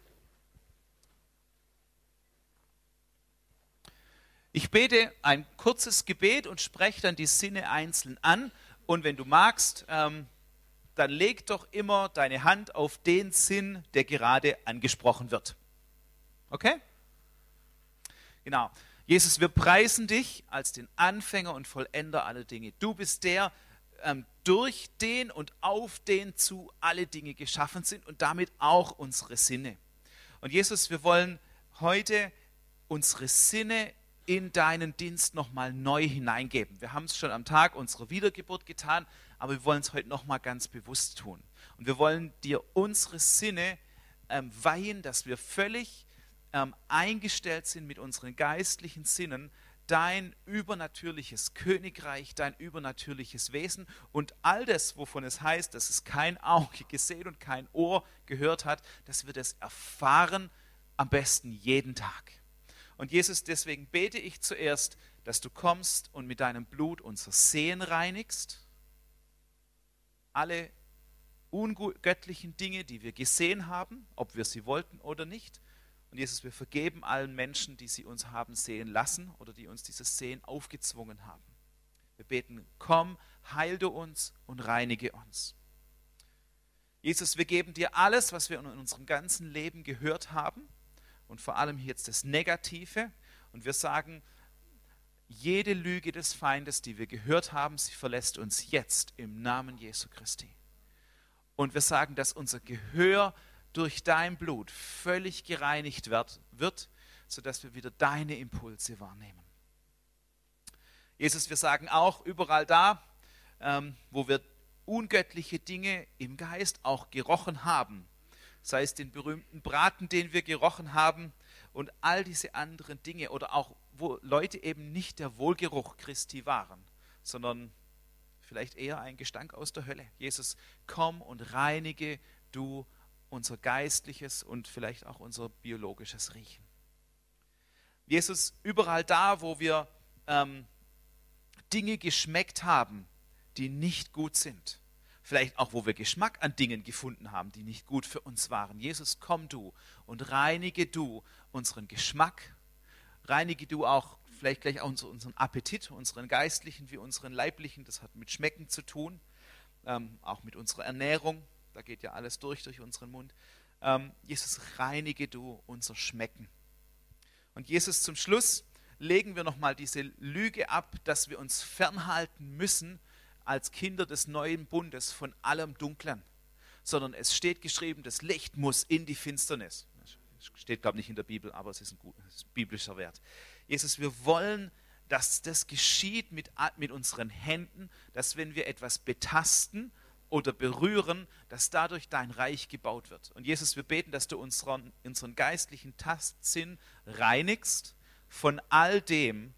Ich bete ein kurzes Gebet und spreche dann die Sinne einzeln an. Und wenn du magst, dann leg doch immer deine Hand auf den Sinn, der gerade angesprochen wird. Okay? Genau. Jesus, wir preisen dich als den Anfänger und Vollender aller Dinge. Du bist der, durch den und auf den zu alle Dinge geschaffen sind und damit auch unsere Sinne. Und Jesus, wir wollen heute unsere Sinne in deinen Dienst nochmal neu hineingeben. Wir haben es schon am Tag unserer Wiedergeburt getan, aber wir wollen es heute nochmal ganz bewusst tun. Und wir wollen dir unsere Sinne weihen, dass wir völlig eingestellt sind mit unseren geistlichen Sinnen, dein übernatürliches Königreich, dein übernatürliches Wesen und all das, wovon es heißt, dass es kein Auge gesehen und kein Ohr gehört hat, dass wir das erfahren, am besten jeden Tag. Und Jesus, deswegen bete ich zuerst, dass du kommst und mit deinem Blut unser Sehen reinigst, alle ungöttlichen Dinge, die wir gesehen haben, ob wir sie wollten oder nicht. Und Jesus, wir vergeben allen Menschen, die sie uns haben sehen lassen oder die uns dieses Sehen aufgezwungen haben. Wir beten, komm, heil du uns und reinige uns. Jesus, wir geben dir alles, was wir in unserem ganzen Leben gehört haben und vor allem jetzt das Negative. Und wir sagen, jede Lüge des Feindes, die wir gehört haben, sie verlässt uns jetzt im Namen Jesu Christi. Und wir sagen, dass unser Gehör durch dein Blut völlig gereinigt wird, sodass wir wieder deine Impulse wahrnehmen. Jesus, wir sagen auch, überall da, wo wir ungöttliche Dinge im Geist auch gerochen haben, sei es den berühmten Braten, den wir gerochen haben und all diese anderen Dinge oder auch, wo Leute eben nicht der Wohlgeruch Christi waren, sondern vielleicht eher ein Gestank aus der Hölle. Jesus, komm und reinige du unser geistliches und vielleicht auch unser biologisches Riechen. Jesus, überall da, wo wir Dinge geschmeckt haben, die nicht gut sind, vielleicht auch, wo wir Geschmack an Dingen gefunden haben, die nicht gut für uns waren. Jesus, komm du und reinige du unseren Geschmack, reinige du auch vielleicht gleich auch unseren Appetit, unseren geistlichen wie unseren leiblichen, das hat mit Schmecken zu tun, auch mit unserer Ernährung, da geht ja alles durch unseren Mund. Jesus, reinige du unser Schmecken. Und Jesus, zum Schluss legen wir nochmal diese Lüge ab, dass wir uns fernhalten müssen als Kinder des neuen Bundes von allem Dunklen, sondern es steht geschrieben, das Licht muss in die Finsternis. Das steht, glaube ich, nicht in der Bibel, aber es ist ein biblischer Wert. Jesus, wir wollen, dass das geschieht mit unseren Händen, dass wenn wir etwas betasten oder berühren, dass dadurch dein Reich gebaut wird. Und Jesus, wir beten, dass du unseren geistlichen Tastsinn reinigst von all dem,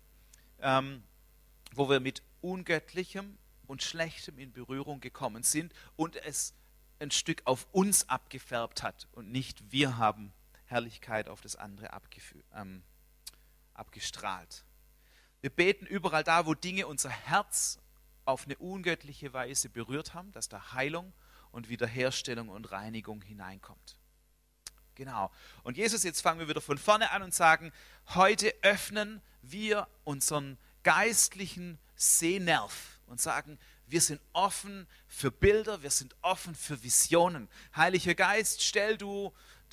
wo wir mit Ungöttlichem und Schlechtem in Berührung gekommen sind und es ein Stück auf uns abgefärbt hat und nicht wir haben Herrlichkeit auf das andere abgestrahlt. Wir beten überall da, wo Dinge unser Herz auf eine ungöttliche Weise berührt haben, dass da Heilung und Wiederherstellung und Reinigung hineinkommt. Genau. Und Jesus, jetzt fangen wir wieder von vorne an und sagen, heute öffnen wir unseren geistlichen Sehnerv und sagen, wir sind offen für Bilder, wir sind offen für Visionen. Heiliger Geist, stell du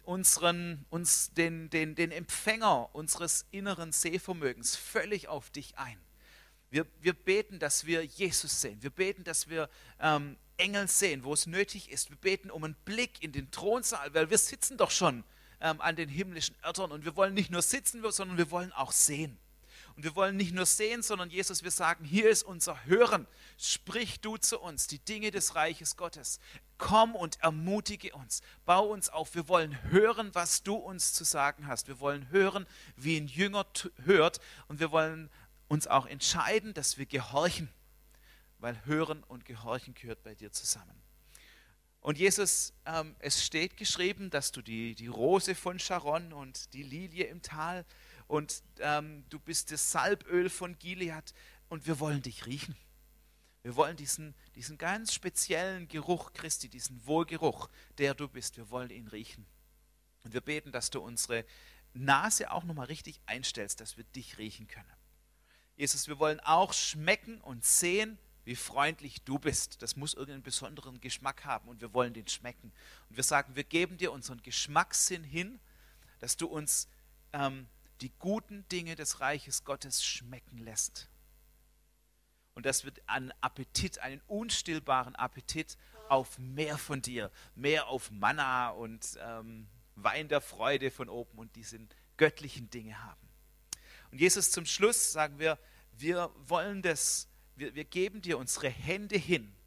den Empfänger unseres inneren Sehvermögens völlig auf dich ein. Wir beten, dass wir Jesus sehen. Wir beten, dass wir Engel sehen, wo es nötig ist. Wir beten um einen Blick in den Thronsaal, weil wir sitzen doch schon an den himmlischen Örtern und wir wollen nicht nur sitzen, sondern wir wollen auch sehen. Und wir wollen nicht nur sehen, sondern Jesus, wir sagen, hier ist unser Hören. Sprich du zu uns die Dinge des Reiches Gottes. Komm und ermutige uns. Bau uns auf. Wir wollen hören, was du uns zu sagen hast. Wir wollen hören, wie ein Jünger hört. Und wir wollen uns auch entscheiden, dass wir gehorchen. Weil Hören und Gehorchen gehört bei dir zusammen. Und Jesus, es steht geschrieben, dass du die Rose von Sharon und die Lilie im Tal und du bist das Salböl von Gilead und wir wollen dich riechen. Wir wollen diesen ganz speziellen Geruch Christi, diesen Wohlgeruch, der du bist, wir wollen ihn riechen. Und wir beten, dass du unsere Nase auch nochmal richtig einstellst, dass wir dich riechen können. Jesus, wir wollen auch schmecken und sehen, wie freundlich du bist. Das muss irgendeinen besonderen Geschmack haben und wir wollen den schmecken. Und wir sagen, wir geben dir unseren Geschmackssinn hin, dass du uns die guten Dinge des Reiches Gottes schmecken lässt. Und das wird einen Appetit, einen unstillbaren Appetit auf mehr von dir, mehr auf Manna und Wein der Freude von oben und diese göttlichen Dinge haben. Und Jesus, zum Schluss sagen wir wollen das, wir geben dir unsere Hände hin,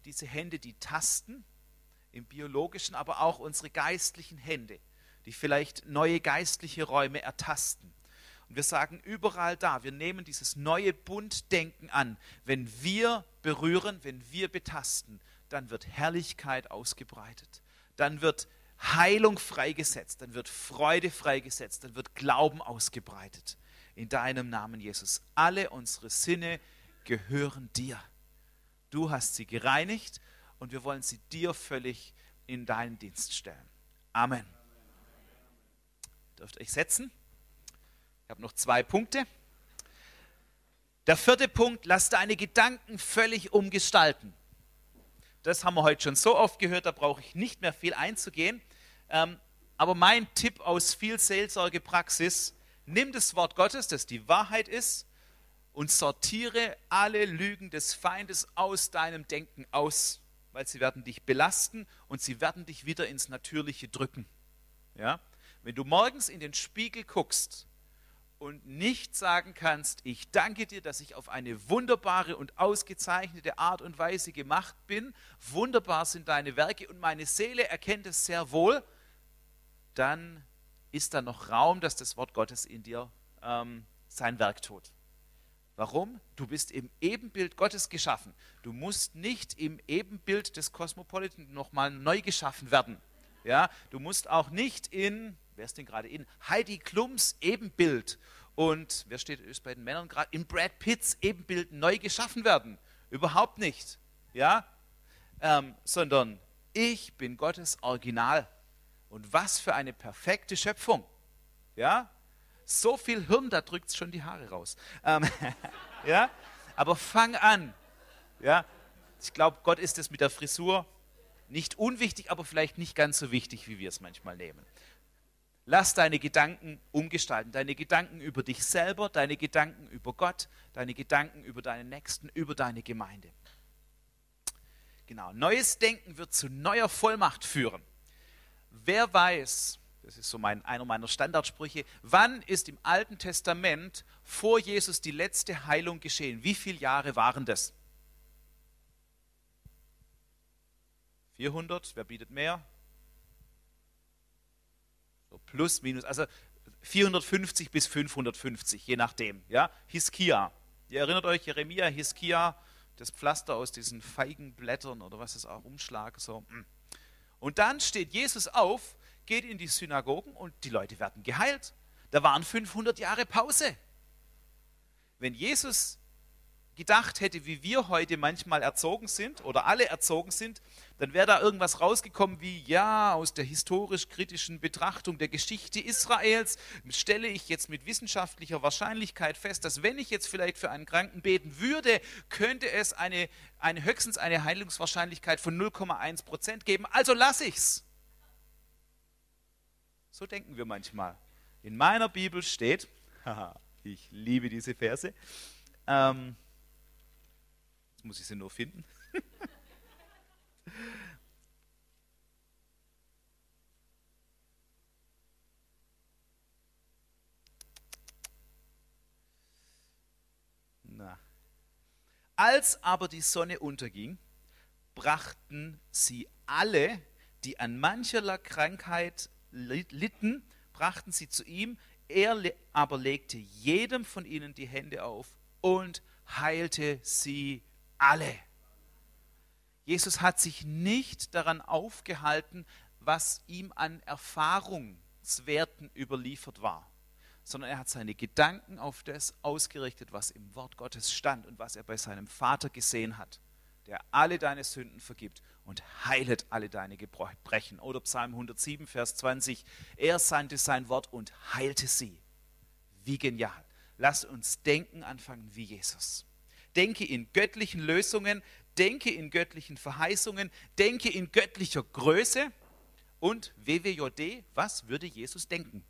diese Hände, die tasten, im biologischen, aber auch unsere geistlichen Hände, die vielleicht neue geistliche Räume ertasten. Und wir sagen überall da, wir nehmen dieses neue Bunddenken an. Wenn wir berühren, wenn wir betasten, dann wird Herrlichkeit ausgebreitet. Dann wird Heilung freigesetzt, dann wird Freude freigesetzt, dann wird Glauben ausgebreitet. In deinem Namen, Jesus. Alle unsere Sinne gehören dir. Du hast sie gereinigt und wir wollen sie dir völlig in deinen Dienst stellen. Amen. Ihr dürft euch setzen. Ich habe noch 2 Punkte. Der 4. Punkt, lass deine Gedanken völlig umgestalten. Das haben wir heute schon so oft gehört, da brauche ich nicht mehr viel einzugehen. Aber mein Tipp aus viel Seelsorgepraxis, nimm das Wort Gottes, das die Wahrheit ist, und sortiere alle Lügen des Feindes aus deinem Denken aus, weil sie werden dich belasten und sie werden dich wieder ins Natürliche drücken. Ja? Wenn du morgens in den Spiegel guckst und nicht sagen kannst, ich danke dir, dass ich auf eine wunderbare und ausgezeichnete Art und Weise gemacht bin, wunderbar sind deine Werke und meine Seele erkennt es sehr wohl, dann ist da noch Raum, dass das Wort Gottes in dir sein Werk tut. Warum? Du bist im Ebenbild Gottes geschaffen. Du musst nicht im Ebenbild des Cosmopolitan nochmal neu geschaffen werden. Ja? Du musst auch nicht in, wer ist denn gerade in, Heidi Klums Ebenbild und, wer ist bei den Männern gerade, in Brad Pitts Ebenbild neu geschaffen werden. Überhaupt nicht. Ja? Sondern ich bin Gottes Original. Und was für eine perfekte Schöpfung. Ja? So viel Hirn, da drückt es schon die Haare raus. Ja? Aber fang an. Ja? Ich glaube, Gott ist es mit der Frisur nicht unwichtig, aber vielleicht nicht ganz so wichtig, wie wir es manchmal nehmen. Lass deine Gedanken umgestalten. Deine Gedanken über dich selber, deine Gedanken über Gott, deine Gedanken über deinen Nächsten, über deine Gemeinde. Genau. Neues Denken wird zu neuer Vollmacht führen. Wer weiß, das ist so einer meiner Standardsprüche, wann ist im Alten Testament vor Jesus die letzte Heilung geschehen? Wie viele Jahre waren das? 400, wer bietet mehr? So plus, minus, also 450 bis 550, je nachdem. Ja? Hiskia, ihr erinnert euch, Jeremia, Hiskia, das Pflaster aus diesen Feigenblättern oder was ist auch, Umschlag, so. Und dann steht Jesus auf, geht in die Synagogen und die Leute werden geheilt. Da waren 500 Jahre Pause. Wenn Jesus gedacht hätte, wie wir heute manchmal erzogen sind oder alle erzogen sind, dann wäre da irgendwas rausgekommen wie, ja, aus der historisch-kritischen Betrachtung der Geschichte Israels stelle ich jetzt mit wissenschaftlicher Wahrscheinlichkeit fest, dass wenn ich jetzt vielleicht für einen Kranken beten würde, könnte es höchstens eine Heilungswahrscheinlichkeit von 0,1% geben, also lasse ich's. So denken wir manchmal. In meiner Bibel steht, haha, ich liebe diese Verse, jetzt muss ich sie nur finden. Na. Als aber die Sonne unterging, brachten sie alle, die an mancherlei Krankheit litten, brachten sie zu ihm. Er aber legte jedem von ihnen die Hände auf und heilte sie alle. Jesus hat sich nicht daran aufgehalten, was ihm an Erfahrungswerten überliefert war, sondern er hat seine Gedanken auf das ausgerichtet, was im Wort Gottes stand und was er bei seinem Vater gesehen hat, der alle deine Sünden vergibt und heilet alle deine Gebrechen. Oder Psalm 107, Vers 20, er sandte sein Wort und heilte sie. Wie genial. Lass uns denken anfangen wie Jesus. Denke in göttlichen Lösungen, denke in göttlichen Verheißungen, denke in göttlicher Größe und WWJD, was würde Jesus denken?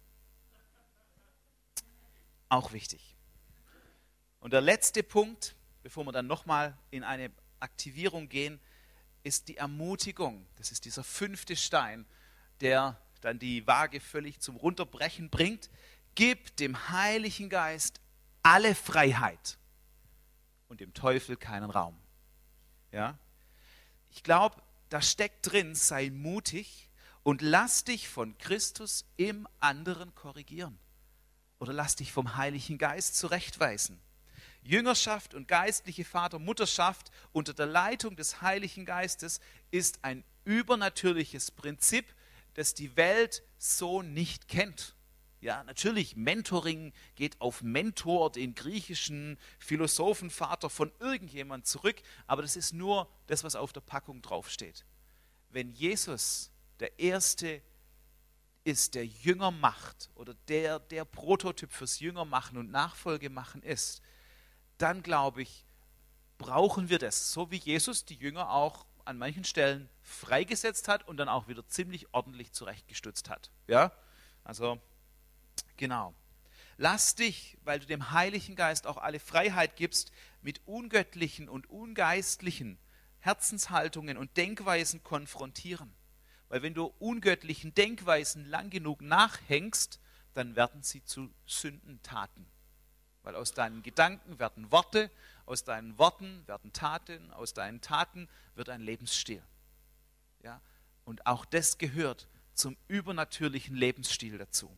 Auch wichtig. Und der letzte Punkt, bevor wir dann nochmal in eine Aktivierung gehen, ist die Ermutigung. Das ist dieser 5. Stein, der dann die Waage völlig zum Runterbrechen bringt. Gib dem Heiligen Geist alle Freiheit und dem Teufel keinen Raum. Ja? Ich glaube, da steckt drin, sei mutig und lass dich von Christus im anderen korrigieren. Oder lass dich vom Heiligen Geist zurechtweisen. Jüngerschaft und geistliche Vater-Mutterschaft unter der Leitung des Heiligen Geistes ist ein übernatürliches Prinzip, das die Welt so nicht kennt. Ja, natürlich, Mentoring geht auf Mentor, den griechischen Philosophenvater von irgendjemand zurück, aber das ist nur das, was auf der Packung draufsteht. Wenn Jesus der Erste ist, der Jünger macht oder der Prototyp fürs Jüngermachen und Nachfolge machen ist, dann glaube ich, brauchen wir das, so wie Jesus die Jünger auch an manchen Stellen freigesetzt hat und dann auch wieder ziemlich ordentlich zurechtgestutzt hat. Ja, also genau. Lass dich, weil du dem Heiligen Geist auch alle Freiheit gibst, mit ungöttlichen und ungeistlichen Herzenshaltungen und Denkweisen konfrontieren. Weil wenn du ungöttlichen Denkweisen lang genug nachhängst, dann werden sie zu Sündentaten. Weil aus deinen Gedanken werden Worte, aus deinen Worten werden Taten, aus deinen Taten wird ein Lebensstil. Ja? Und auch das gehört zum übernatürlichen Lebensstil dazu.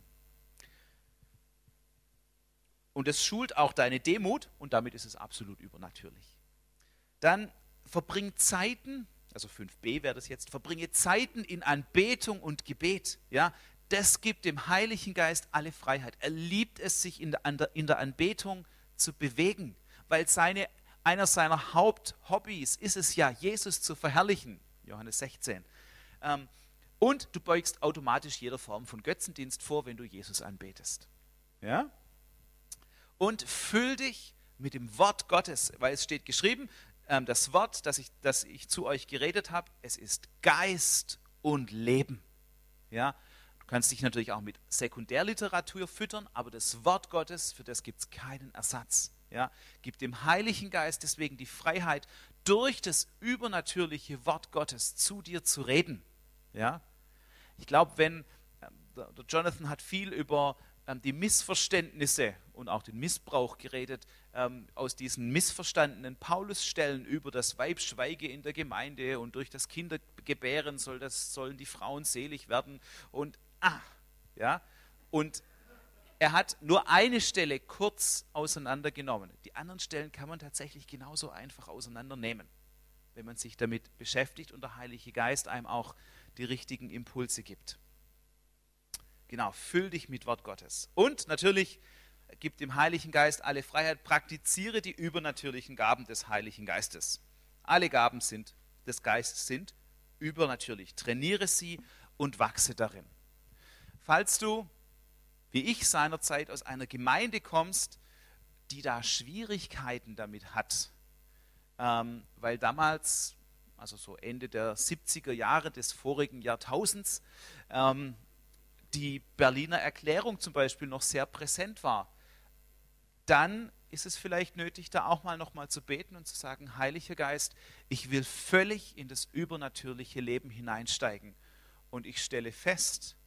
Und es schult auch deine Demut und damit ist es absolut übernatürlich. Dann verbring Zeiten, also 5b wäre das jetzt, verbringe Zeiten in Anbetung und Gebet. Ja? Das gibt dem Heiligen Geist alle Freiheit. Er liebt es, sich in der Anbetung zu bewegen, weil einer seiner Haupthobbys ist es ja, Jesus zu verherrlichen. Johannes 16. Und du beugst automatisch jeder Form von Götzendienst vor, wenn du Jesus anbetest. Ja? Und füll dich mit dem Wort Gottes, weil es steht geschrieben, das Wort, das ich zu euch geredet habe, es ist Geist und Leben. Ja? Du kannst dich natürlich auch mit Sekundärliteratur füttern, aber das Wort Gottes, für das gibt es keinen Ersatz. Ja? Gib dem Heiligen Geist deswegen die Freiheit, durch das übernatürliche Wort Gottes zu dir zu reden. Ja? Ich glaube, der Jonathan hat viel über die Missverständnisse und auch den Missbrauch geredet, aus diesen missverstandenen Paulusstellen über das Weib schweige in der Gemeinde und durch das Kindergebären sollen die Frauen selig werden und ja, und er hat nur eine Stelle kurz auseinandergenommen. Die anderen Stellen kann man tatsächlich genauso einfach auseinandernehmen, wenn man sich damit beschäftigt und der Heilige Geist einem auch die richtigen Impulse gibt. Genau, füll dich mit Wort Gottes. Und natürlich gib dem Heiligen Geist alle Freiheit, praktiziere die übernatürlichen Gaben des Heiligen Geistes. Alle Gaben des Geistes sind übernatürlich. Trainiere sie und wachse darin. Falls du, wie ich seinerzeit, aus einer Gemeinde kommst, die da Schwierigkeiten damit hat, weil damals, also so Ende der 70er Jahre des vorigen Jahrtausends, die Berliner Erklärung zum Beispiel noch sehr präsent war, dann ist es vielleicht nötig, da auch noch mal zu beten und zu sagen, Heiliger Geist, ich will völlig in das übernatürliche Leben hineinsteigen. Und ich stelle fest,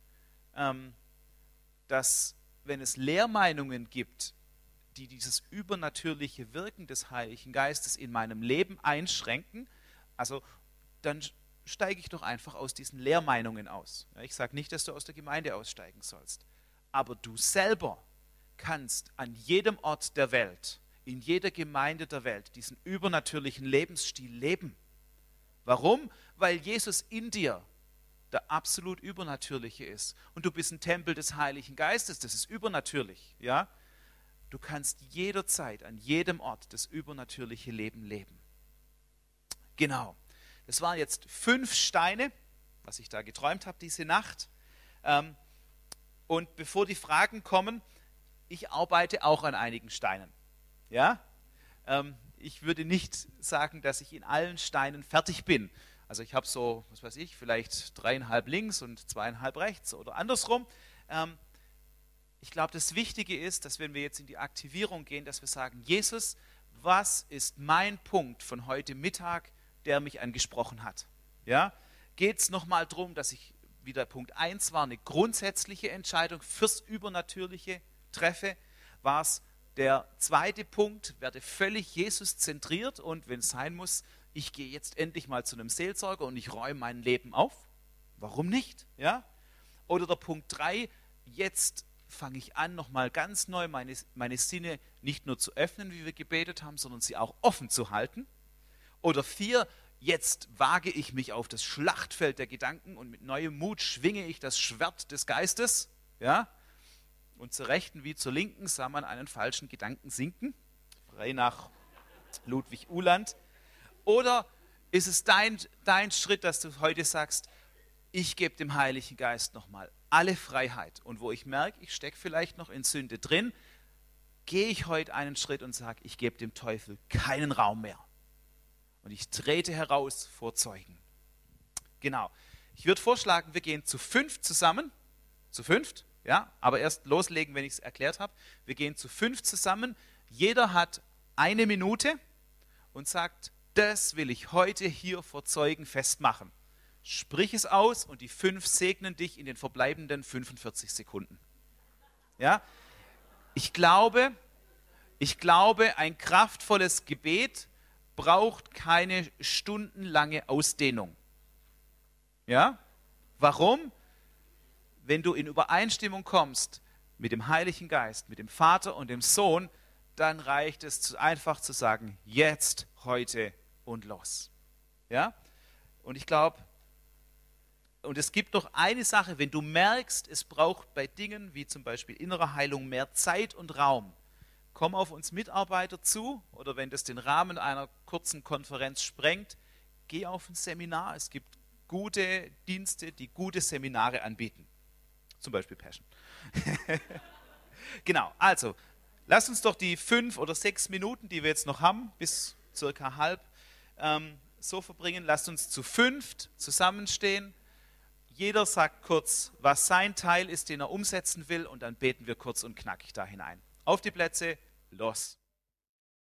dass wenn es Lehrmeinungen gibt, die dieses übernatürliche Wirken des Heiligen Geistes in meinem Leben einschränken, also dann steige ich doch einfach aus diesen Lehrmeinungen aus. Ich sage nicht, dass du aus der Gemeinde aussteigen sollst, aber du selber kannst an jedem Ort der Welt, in jeder Gemeinde der Welt diesen übernatürlichen Lebensstil leben. Warum? Weil Jesus in dir der absolut Übernatürliche ist. Und du bist ein Tempel des Heiligen Geistes, das ist übernatürlich. Ja? Du kannst jederzeit, an jedem Ort das übernatürliche Leben leben. Genau. Das waren jetzt 5 Steine, was ich da geträumt habe diese Nacht. Und bevor die Fragen kommen, ich arbeite auch an einigen Steinen. Ja? Ich würde nicht sagen, dass ich in allen Steinen fertig bin. Also ich habe so, was weiß ich, vielleicht 3,5 links und 2,5 rechts oder andersrum. Ich glaube, das Wichtige ist, dass wenn wir jetzt in die Aktivierung gehen, dass wir sagen, Jesus, was ist mein Punkt von heute Mittag, der mich angesprochen hat? Ja? Geht es nochmal darum, dass ich, wie der Punkt 1 war, eine grundsätzliche Entscheidung fürs Übernatürliche treffe? War es der zweite Punkt, werde völlig Jesus zentriert und wenn es sein muss, ich gehe jetzt endlich mal zu einem Seelsorger und ich räume mein Leben auf. Warum nicht? Ja? Oder der Punkt 3, jetzt fange ich an, nochmal ganz neu meine Sinne nicht nur zu öffnen, wie wir gebetet haben, sondern sie auch offen zu halten. Oder 4, jetzt wage ich mich auf das Schlachtfeld der Gedanken und mit neuem Mut schwinge ich das Schwert des Geistes. Ja? Und zur Rechten wie zur Linken sah man einen falschen Gedanken sinken. Frei nach Ludwig Uhland. Oder ist es dein Schritt, dass du heute sagst, ich gebe dem Heiligen Geist nochmal alle Freiheit. Und wo ich merke, ich stecke vielleicht noch in Sünde drin, gehe ich heute einen Schritt und sage, ich gebe dem Teufel keinen Raum mehr. Und ich trete heraus vor Zeugen. Genau. Ich würde vorschlagen, wir gehen zu 5 zusammen. Zu 5, ja, aber erst loslegen, wenn ich es erklärt habe. Wir gehen zu 5 zusammen. Jeder hat 1 Minute und sagt, das will ich heute hier vor Zeugen festmachen. Sprich es aus und die 5 segnen dich in den verbleibenden 45 Sekunden. Ja? Ich glaube, ein kraftvolles Gebet braucht keine stundenlange Ausdehnung. Ja? Warum? Wenn du in Übereinstimmung kommst mit dem Heiligen Geist, mit dem Vater und dem Sohn, dann reicht es einfach zu sagen, jetzt, heute und los. Ja? Und ich glaube, und es gibt noch eine Sache, wenn du merkst, es braucht bei Dingen wie zum Beispiel innerer Heilung mehr Zeit und Raum, komm auf uns Mitarbeiter zu oder wenn das den Rahmen einer kurzen Konferenz sprengt, geh auf ein Seminar. Es gibt gute Dienste, die gute Seminare anbieten. Zum Beispiel Passion. Genau, also lass uns doch die 5 oder 6 Minuten, die wir jetzt noch haben, bis circa halb, so verbringen. Lasst uns zu 5 zusammenstehen. Jeder sagt kurz, was sein Teil ist, den er umsetzen will, und dann beten wir kurz und knackig da hinein. Auf die Plätze, los!